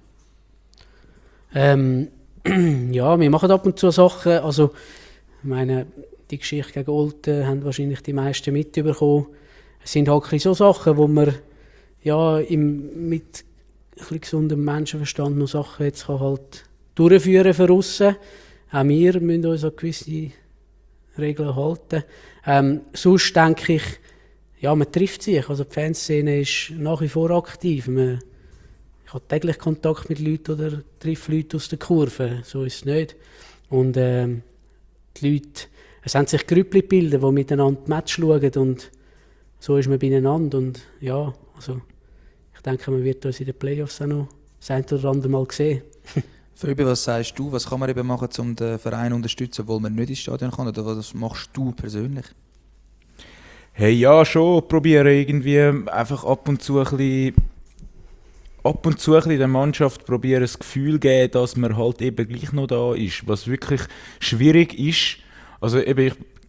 Speaker 2: Ähm, ja, wir machen ab und zu Sachen, also ich meine, die Geschichte gegen Olten haben wahrscheinlich die meisten mitbekommen. Es sind halt so Sachen, wo man ja, im, mit ein bisschen gesundem Menschenverstand noch Sachen jetzt kann halt durchführen von aussen. Auch wir müssen uns an gewisse Regeln halten. Ähm, sonst denke ich, ja, man trifft sich. Also die Fanszene ist nach wie vor aktiv. Man, ich habe täglich Kontakt mit Leuten oder treffe Leute aus der Kurve. So ist es nicht. Und ähm, die Leute, es haben sich Grüppli gebildet, die miteinander die Match schauen und so ist man beieinander. Und ja, also ich denke, man wird uns in den Playoffs auch noch das ein oder andere Mal sehen.
Speaker 1: Furby, was sagst du, was kann man eben machen, um den Verein zu unterstützen, obwohl man nicht ins Stadion kann? Oder was machst du persönlich?
Speaker 3: Hey, ja, schon probieren irgendwie einfach ab und zu ein bisschen, ab und zu ein bisschen der Mannschaft probieren das Gefühl geben, dass man halt eben gleich noch da ist, was wirklich schwierig ist. Also eben, ich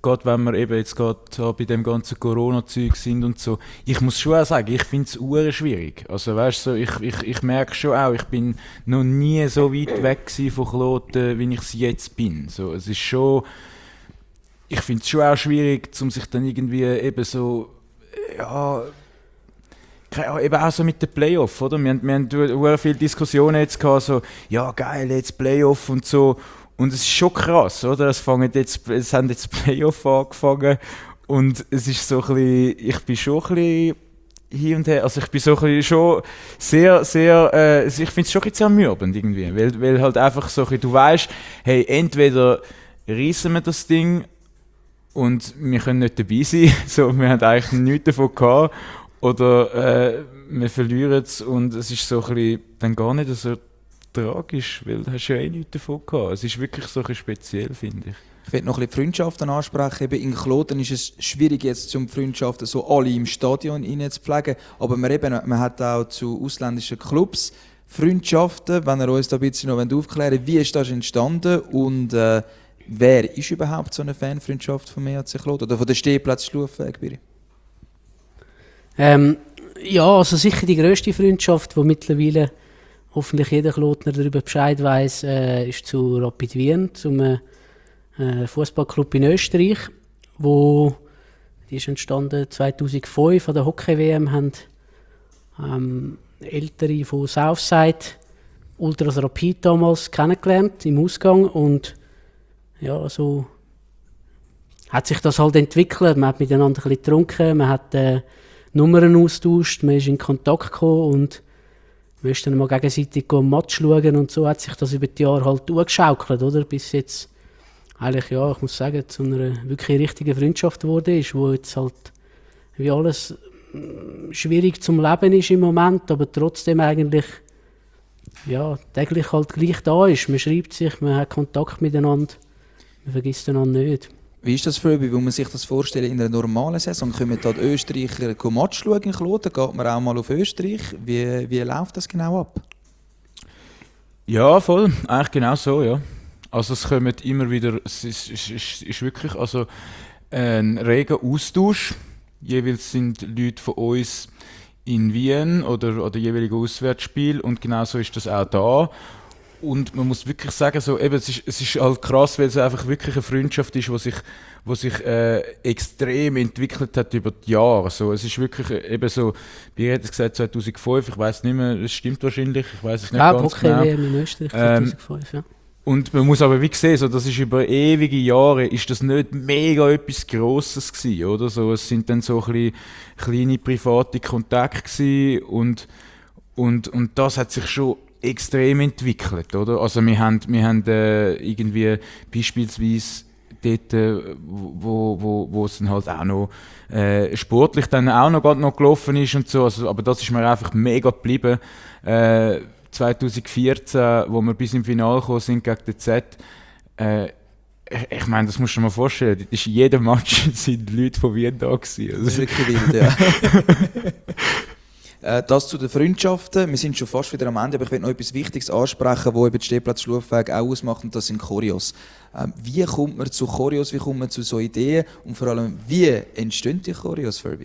Speaker 3: gerade wenn wir eben jetzt gerade bei dem ganzen Corona-Zeug sind und so, ich muss schon auch sagen, ich finde es ure schwierig. Also weißt du, so, ich, ich, ich merke schon auch, ich bin noch nie so weit weg von Kloten, wie ich es jetzt bin. So, es ist schon, ich finde es schon auch schwierig, um sich dann irgendwie eben so, ja, ja, eben auch so mit den Playoff, oder? Wir haben, wir haben sehr viele Diskussionen jetzt gehabt, so, ja geil, jetzt Playoff und so. Und es ist schon krass, oder? Es, fangen jetzt, es haben jetzt Playoff angefangen und es ist so ein bisschen, ich bin schon ein bisschen hier und her, also ich bin so ein bisschen schon sehr, sehr, äh, ich finde es schon ein bisschen zermürbend irgendwie, weil, weil halt einfach so ein bisschen, du weißt, hey, entweder reissen wir das Ding und wir können nicht dabei sein, so, wir haben eigentlich nichts davon gehabt, oder äh, wir verlieren es und es ist so ein bisschen dann gar nicht so tragisch, weil du hast ja eh nichts davon gehabt. Es ist wirklich so ein bisschen speziell, finde ich.
Speaker 1: Ich will noch ein bisschen die Freundschaften ansprechen. Eben in Kloten ist es schwierig, jetzt zum Freundschaften so alle im Stadion rein zu pflegen. Aber man, eben, man hat auch zu ausländischen Clubs Freundschaften. Wenn ihr uns da ein bisschen noch aufklären wollt, wie ist das entstanden und äh, wer ist überhaupt so eine Fanfreundschaft vom E H C Kloten oder von der Stehplatz Stufweg?
Speaker 2: Ähm, ja, also sicher die grösste Freundschaft, die mittlerweile hoffentlich jeder Klotner darüber Bescheid weiss, äh, ist zu Rapid Wien, zum äh, Fußballclub in Österreich, wo die ist entstanden zweitausendfünf an der Hockey-W M, haben ähm, Ältere von Southside Ultras Rapid damals kennengelernt im Ausgang und ja, so hat sich das halt entwickelt. Man hat miteinander ein bisschen getrunken, man hat äh, Nummern austauscht, man ist in Kontakt gekommen und man ist dann mal gegenseitig ein Match schauen und so hat sich das über die Jahre halt durchgeschaukelt, oder? Bis jetzt eigentlich, ja, ich muss sagen, zu einer wirklich richtigen Freundschaft geworden ist, wo jetzt halt wie alles schwierig zum Leben ist im Moment, aber trotzdem eigentlich ja, täglich halt gleich da ist. Man schreibt sich, man hat Kontakt miteinander, man vergisst einander nicht.
Speaker 1: Wie ist das für euch, wie man sich das vorstellen in einer normalen Saison? Kommen da die Österreicher ein Match schauen in Kloten? Geht man auch mal auf Österreich? Wie, wie läuft das genau ab?
Speaker 3: Ja, voll. Eigentlich genau so, ja. Also es kommen immer wieder, es ist, ist, ist, ist wirklich also ein reger Austausch. Jeweils sind Leute von uns in Wien oder, oder jeweilige Auswärtsspiel und genau so ist das auch da. Und man muss wirklich sagen, so, eben, es, ist, es ist halt krass, weil es einfach wirklich eine Freundschaft ist, die sich, wo sich äh, extrem entwickelt hat über die Jahre. So, es ist wirklich äh, eben so, wie hat es gesagt, zweitausendfünf, ich weiß nicht mehr, es stimmt wahrscheinlich, ich weiß es nicht
Speaker 2: ja,
Speaker 3: ganz
Speaker 2: okay,
Speaker 3: genau.
Speaker 2: Ja, in Österreich zweitausendfünf, ähm, ja.
Speaker 3: Und man muss aber wie sehen, so, das ist über ewige Jahre, ist das nicht mega etwas Grosses gewesen, oder? So, es sind dann so ein bisschen kleine private Kontakte gewesen und, und, und das hat sich schon extrem entwickelt, oder? Also wir haben, wir haben äh, irgendwie beispielsweise dort, äh, wo, wo, wo es dann halt auch noch äh, sportlich dann auch noch, noch gelaufen ist und so, also, aber das ist mir einfach mega geblieben. Äh, zweitausendvierzehn, wo wir bis im Finale gekommen sind gegen den Z, äh, ich meine, das musst du dir mal vorstellen, das ist jeden Match sind Leute von Wien da gewesen. Also,
Speaker 1: das ist wirklich wild, ja. Das zu den Freundschaften. Wir sind schon fast wieder am Ende, aber ich will noch etwas Wichtiges ansprechen, das eben die Stehplatz Schlufweg auch ausmacht, und das sind Choreos. Wie kommt man zu Choreos, wie kommt man zu so Ideen und vor allem, wie entstehen die Choreos, Furby?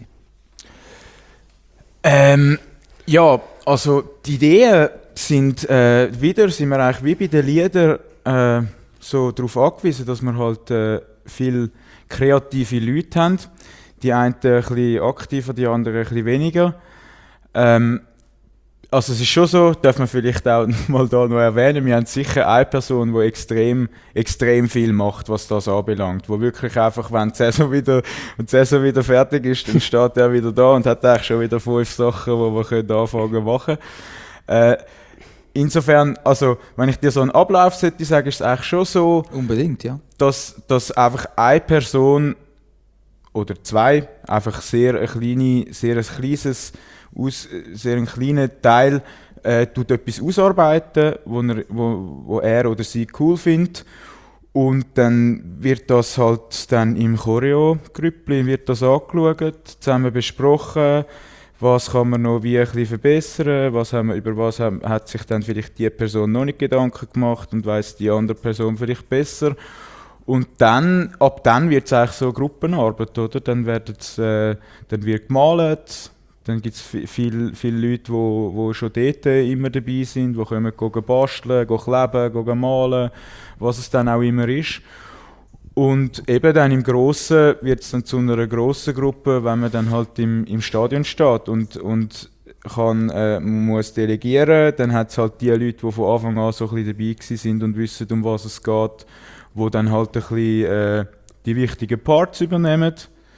Speaker 3: Ähm, ja, also die Ideen sind äh, wieder, sind wir eigentlich wie bei den Liedern äh, so darauf angewiesen, dass wir halt äh, viele kreative Leute haben. Die einen ein bisschen aktiver, die anderen ein bisschen weniger. Ähm, also es ist schon so, darf man vielleicht auch mal da noch erwähnen, wir haben sicher eine Person, die extrem, extrem viel macht, was das anbelangt. Wo wirklich einfach, wenn die Saison wieder, wenn die Saison wieder fertig ist, dann steht er wieder da und hat eigentlich schon wieder fünf Sachen, die wir können anfangen zu machen. Äh, insofern, also wenn ich dir so einen Ablauf sollte sagen, ist es eigentlich schon so,
Speaker 1: unbedingt, ja,
Speaker 3: dass, dass einfach eine Person oder zwei einfach sehr ein kleine, sehr ein kleines aus sehr einen kleinen Teil äh, tut etwas ausarbeiten, wo er, wo, wo er oder sie cool findet, und dann wird das halt dann im Choreo-Grüppli wird das angeschaut, zusammen besprochen, was kann man noch wie ein bisschen verbessern, was haben wir, über was haben, hat sich dann vielleicht die Person noch nicht Gedanken gemacht und weiss die andere Person vielleicht besser, Und dann, ab dann wird es eigentlich so Gruppenarbeit, oder? Dann, äh, dann wird gemalt, dann gibt es viele viel Leute, die schon dort immer dabei sind, die kommen gehen basteln, gehen kleben, gehen malen, was es dann auch immer ist. Und eben dann im Grossen wird es dann zu einer grossen Gruppe, wenn man dann halt im, im Stadion steht und, und kann, äh, man muss delegieren, dann hat es halt die Leute, die von Anfang an so ein bisschen dabei sind und wissen, um was es geht, die dann halt ein bisschen äh, die wichtigen Parts übernehmen.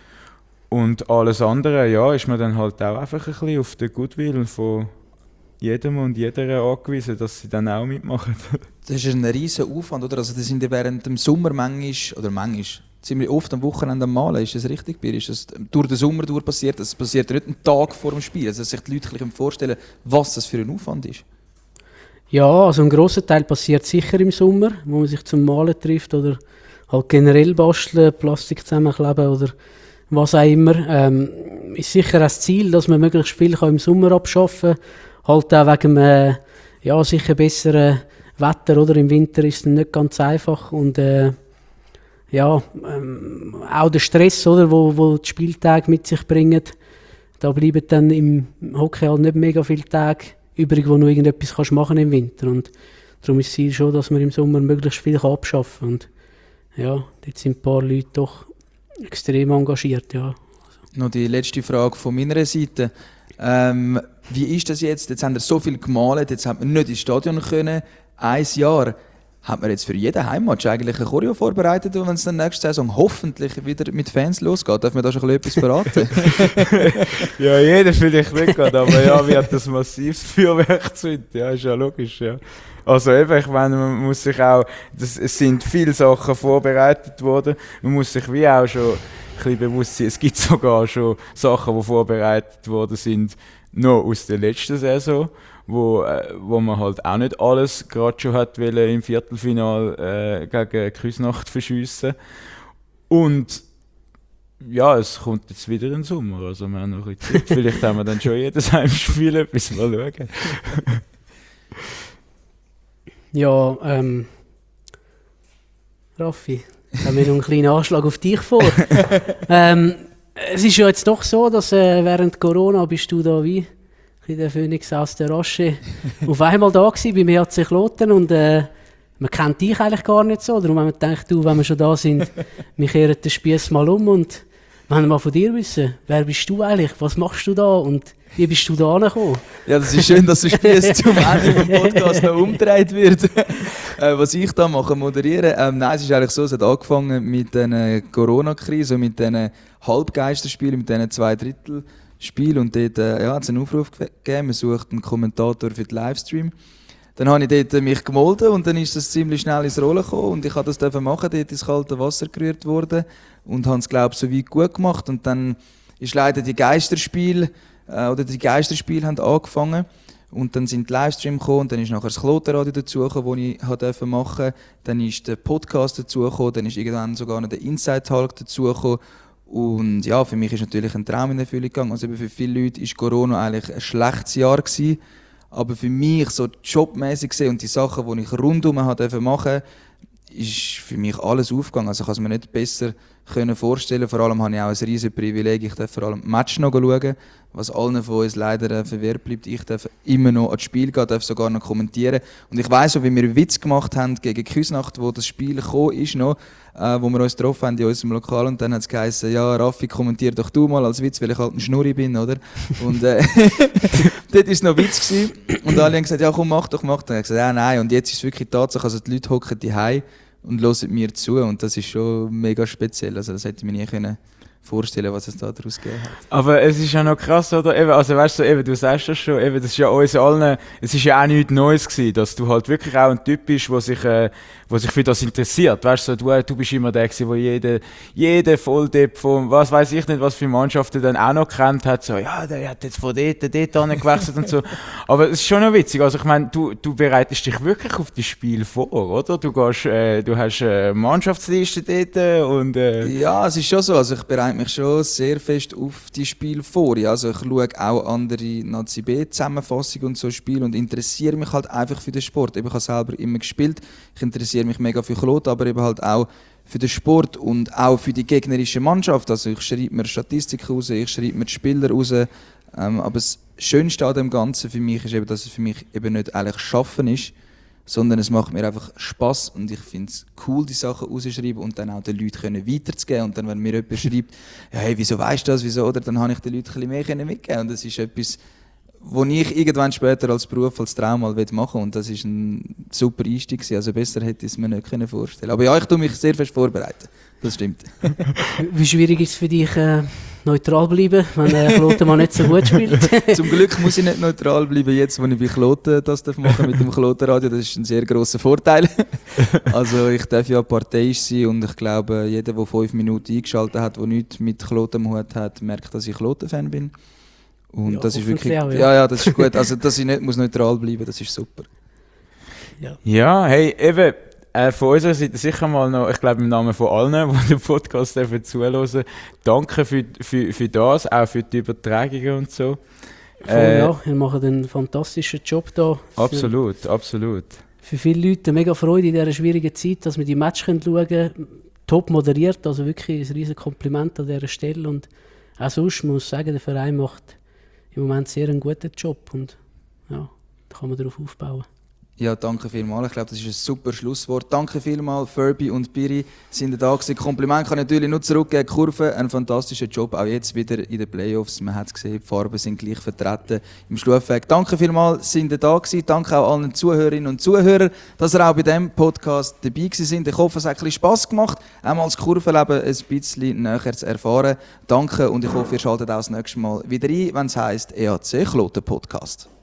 Speaker 3: Und alles andere, ja, ist man dann halt auch einfach ein bisschen auf den Goodwill von jedem und jeder angewiesen, dass sie dann auch mitmachen.
Speaker 1: Das ist ein riesen Aufwand, oder? Also das sind ja während dem Sommer manchmal, oder manchmal, ziemlich oft am Wochenende am Malen. Ist das richtig, Bier? Ist das durch den Sommer durch passiert? Das passiert nicht einen Tag vor dem Spiel. Also dass sich die Leute vorstellen können, was das für ein Aufwand ist.
Speaker 2: Ja, also ein grosser Teil passiert sicher im Sommer, wo man sich zum Malen trifft oder halt generell basteln, Plastik zusammenkleben oder was auch immer. Ähm, ist sicher das Ziel, dass man möglichst viel im Sommer abschaffen kann. Halt auch wegen einem ja, sicher besseren Wetter. Oder? Im Winter ist es nicht ganz einfach. Und äh, ja, ähm, auch der Stress, oder, wo, wo die Spieltage mit sich bringen. Da bleiben dann im Hockey halt nicht mega viele Tage übrig, wo du noch irgendetwas kannst machen im Winter. Und darum ist das Ziel schon, dass man im Sommer möglichst viel abschaffen kann. Und ja, dort sind ein paar Leute doch extrem engagiert. Ja.
Speaker 1: Noch die letzte Frage von meiner Seite. Ähm, wie ist das jetzt? Jetzt haben wir so viel gemalt, jetzt hat man nicht ins Stadion können. Ein Jahr. Hat man jetzt für jeden Heimmatch eigentlich ein Choreo vorbereitet und wenn es dann nächste Saison hoffentlich wieder mit Fans losgeht, darf man da schon etwas verraten?
Speaker 3: Ja, jeder vielleicht nicht gerade, aber ja, wird das massives Feuerwerk zünden. Ja, ist ja logisch, ja. Also eben, ich meine, man muss sich auch, das, es sind viele Sachen vorbereitet worden, man muss sich wie auch schon ein bisschen bewusst sein, es gibt sogar schon Sachen, die vorbereitet worden sind, noch aus der letzten Saison. Wo, äh, wo man halt auch nicht alles gerade schon hat wollen, im Viertelfinale äh, gegen Küsnacht verschiessen. Und ja, es kommt jetzt wieder im Sommer, also wir haben noch ein bisschen Zeit. Vielleicht haben wir dann schon jedes Heimspiel etwas mal schauen.
Speaker 2: Ja, ähm... Raffi, ich habe mir noch einen kleinen Anschlag auf dich vor. ähm, es ist ja jetzt doch so, dass äh, während Corona bist du da wie der Phönix aus der Asche auf einmal da gewesen, beim E H C Kloten und äh, man kennt dich eigentlich gar nicht so. Darum haben wir gedacht, du, wenn wir schon da sind, wir kehren den Spiess mal um und wir wollen mal von dir wissen, wer bist du eigentlich, was machst du da und wie bist du da angekommen?
Speaker 1: Ja, das ist schön, dass der Spiess zum Ende des Podcasts noch umgedreht wird. äh, was ich da mache, moderieren. Ähm, nein, es ist eigentlich so, es hat angefangen mit der Corona-Krise, mit diesen Halbgeisterspielen, mit diesen zwei Drittel Spiel und dort äh, ja, hat es einen Aufruf gegeben, man sucht einen Kommentator für den Livestream. Dann habe ich dort mich gemeldet und dann ist das ziemlich schnell ins Rollen gekommen und ich durfte das dürfen machen, dort ins kalte Wasser gerührt worden und habe es, glaube ich, so weit gut gemacht und dann ist leider die Geisterspiel äh, oder die Geisterspiele haben angefangen und dann sind die Livestream gekommen und dann ist nachher das Klotenradio dazugekommen, das ich durfte machen. Dann ist der Podcast dazugekommen, dann ist irgendwann sogar noch der Inside Talk dazugekommen. Und ja, für mich ist natürlich ein Traum in Erfüllung gegangen. Also für viele Leute war Corona eigentlich ein schlechtes Jahr gewesen. Aber für mich, so jobmäßig gesehen und die Sachen, die ich rundum machen durfte, ist für mich alles aufgegangen. Also ich kann es mir nicht besser können vorstellen. Vor allem habe ich auch ein riesiges Privileg. Ich darf vor allem Match noch schauen, was allen von uns leider verwehrt bleibt. Ich darf immer noch ans Spiel gehen, darf sogar noch kommentieren. Und ich weiss auch, wie wir einen Witz gemacht haben gegen Küsnacht, wo das Spiel gekommen ist noch, äh, wo wir uns getroffen haben in unserem Lokal. Und dann hat es geheißen, ja, Raffi, kommentier doch du mal als Witz, weil ich halt ein Schnurri bin, oder? Und äh, dort war es noch Witz gewesen. Und alle haben gesagt, ja komm, mach doch, mach doch. Und ich habe gesagt, ja, nein. Und jetzt ist es wirklich Tatsache, also die Leute hocken daheim und hören mir zu und das ist schon mega speziell. Also das hätte ich mir nie können vorstellen, was es da daraus gegeben hat.
Speaker 3: Aber es ist ja noch krass, oder? Eben, also weißt du, eben, du sagst das schon, eben, das ist ja uns allen, es ist ja auch nichts Neues gewesen, dass du halt wirklich auch ein Typ bist, der sich, äh, der sich für das interessiert. Weißt du, du, du bist immer der gewesen, der jede, jede Volldepp von, was weiß ich nicht, was für Mannschaften dann auch noch kennt hat, so, ja, der hat jetzt von dort, dort angewechselt und so. Aber es ist schon noch witzig, also ich meine, du, du bereitest dich wirklich auf das Spiel vor, oder? Du gehst, äh, du hast eine Mannschaftsliste dort und, äh,
Speaker 1: ja, es ist schon so, also ich bereite mich schon sehr fest auf die Spiele vor. Also ich schaue auch andere Nazi B-Zusammenfassungen und so Spiele und interessiere mich halt einfach für den Sport. Ich habe selber immer gespielt, ich interessiere mich mega für Kloten, aber eben halt auch für den Sport und auch für die gegnerische Mannschaft. Also ich schreibe mir Statistiken raus, ich schreibe mir die Spieler raus. Ähm, aber das Schönste an dem Ganzen für mich ist eben, dass es für mich eben nicht eigentlich Schaffen ist, sondern es macht mir einfach Spass und ich finde es cool, die Sachen rauszuschreiben und dann auch den Leuten können weiterzugeben. Und dann, wenn mir jemand schreibt, ja, hey, wieso weißt du das, wieso, oder, dann habe ich den Leuten ein bisschen mehr können mitgeben. Und das ist etwas, was ich irgendwann später als Beruf, als Traum mal machen will. Und das ist ein super Einstieg gewesen. Also besser hätte ich es mir nicht können vorstellen. Aber ja, ich tue mich sehr fest vorbereiten. Das stimmt.
Speaker 2: Wie schwierig ist es für dich, äh, neutral bleiben, wenn äh, Kloten mal nicht so gut spielt?
Speaker 1: Zum Glück muss ich nicht neutral bleiben, jetzt, wo ich bei Kloten das machen darf mit dem Klotenradio. Das ist ein sehr grosser Vorteil. Also ich darf ja parteiisch sein und ich glaube, jeder, der fünf Minuten eingeschaltet hat, der nichts mit Kloten am Hut hat, merkt, dass ich Kloten-Fan bin. Und
Speaker 2: ja,
Speaker 1: das ist wirklich,
Speaker 2: auch, ja.
Speaker 1: ja, ja, das ist gut. Also dass ich nicht muss neutral bleiben, das ist super.
Speaker 2: Ja,
Speaker 3: ja hey, eben. Äh, von unserer Seite sicher mal noch, ich glaube im Namen von allen, die den Podcast zuhören, danke für, für, für das, auch für die Übertragungen und so.
Speaker 2: Voll,
Speaker 3: Äh,
Speaker 2: ja, ihr macht einen fantastischen Job da.
Speaker 3: absolut, absolut.
Speaker 2: Für viele Leute mega Freude in dieser schwierigen Zeit, dass wir die Match schauen können. Top moderiert, also wirklich ein riesiges Kompliment an dieser Stelle. Und auch sonst muss ich sagen, der Verein macht im Moment sehr einen guten Job und ja, da kann man darauf aufbauen.
Speaker 1: Ja, danke vielmals. Ich glaube, das ist ein super Schlusswort. Danke vielmals, Furby und Piri sind da gewesen. Kompliment kann ich natürlich nur zurückgeben. Kurve, ein fantastischer Job, auch jetzt wieder in den Playoffs. Man hat es gesehen, die Farben sind gleich vertreten im Schlufweg. Danke vielmals, sind ihr da gewesen. Danke auch allen Zuhörerinnen und Zuhörern, dass ihr auch bei diesem Podcast dabei gewesen sind. Ich hoffe, es hat ein bisschen Spass gemacht, einmal das Kurvenleben ein bisschen näher zu erfahren. Danke und ich hoffe, ihr schaltet auch das nächste Mal wieder ein, wenn es heisst E A C Kloten Podcast.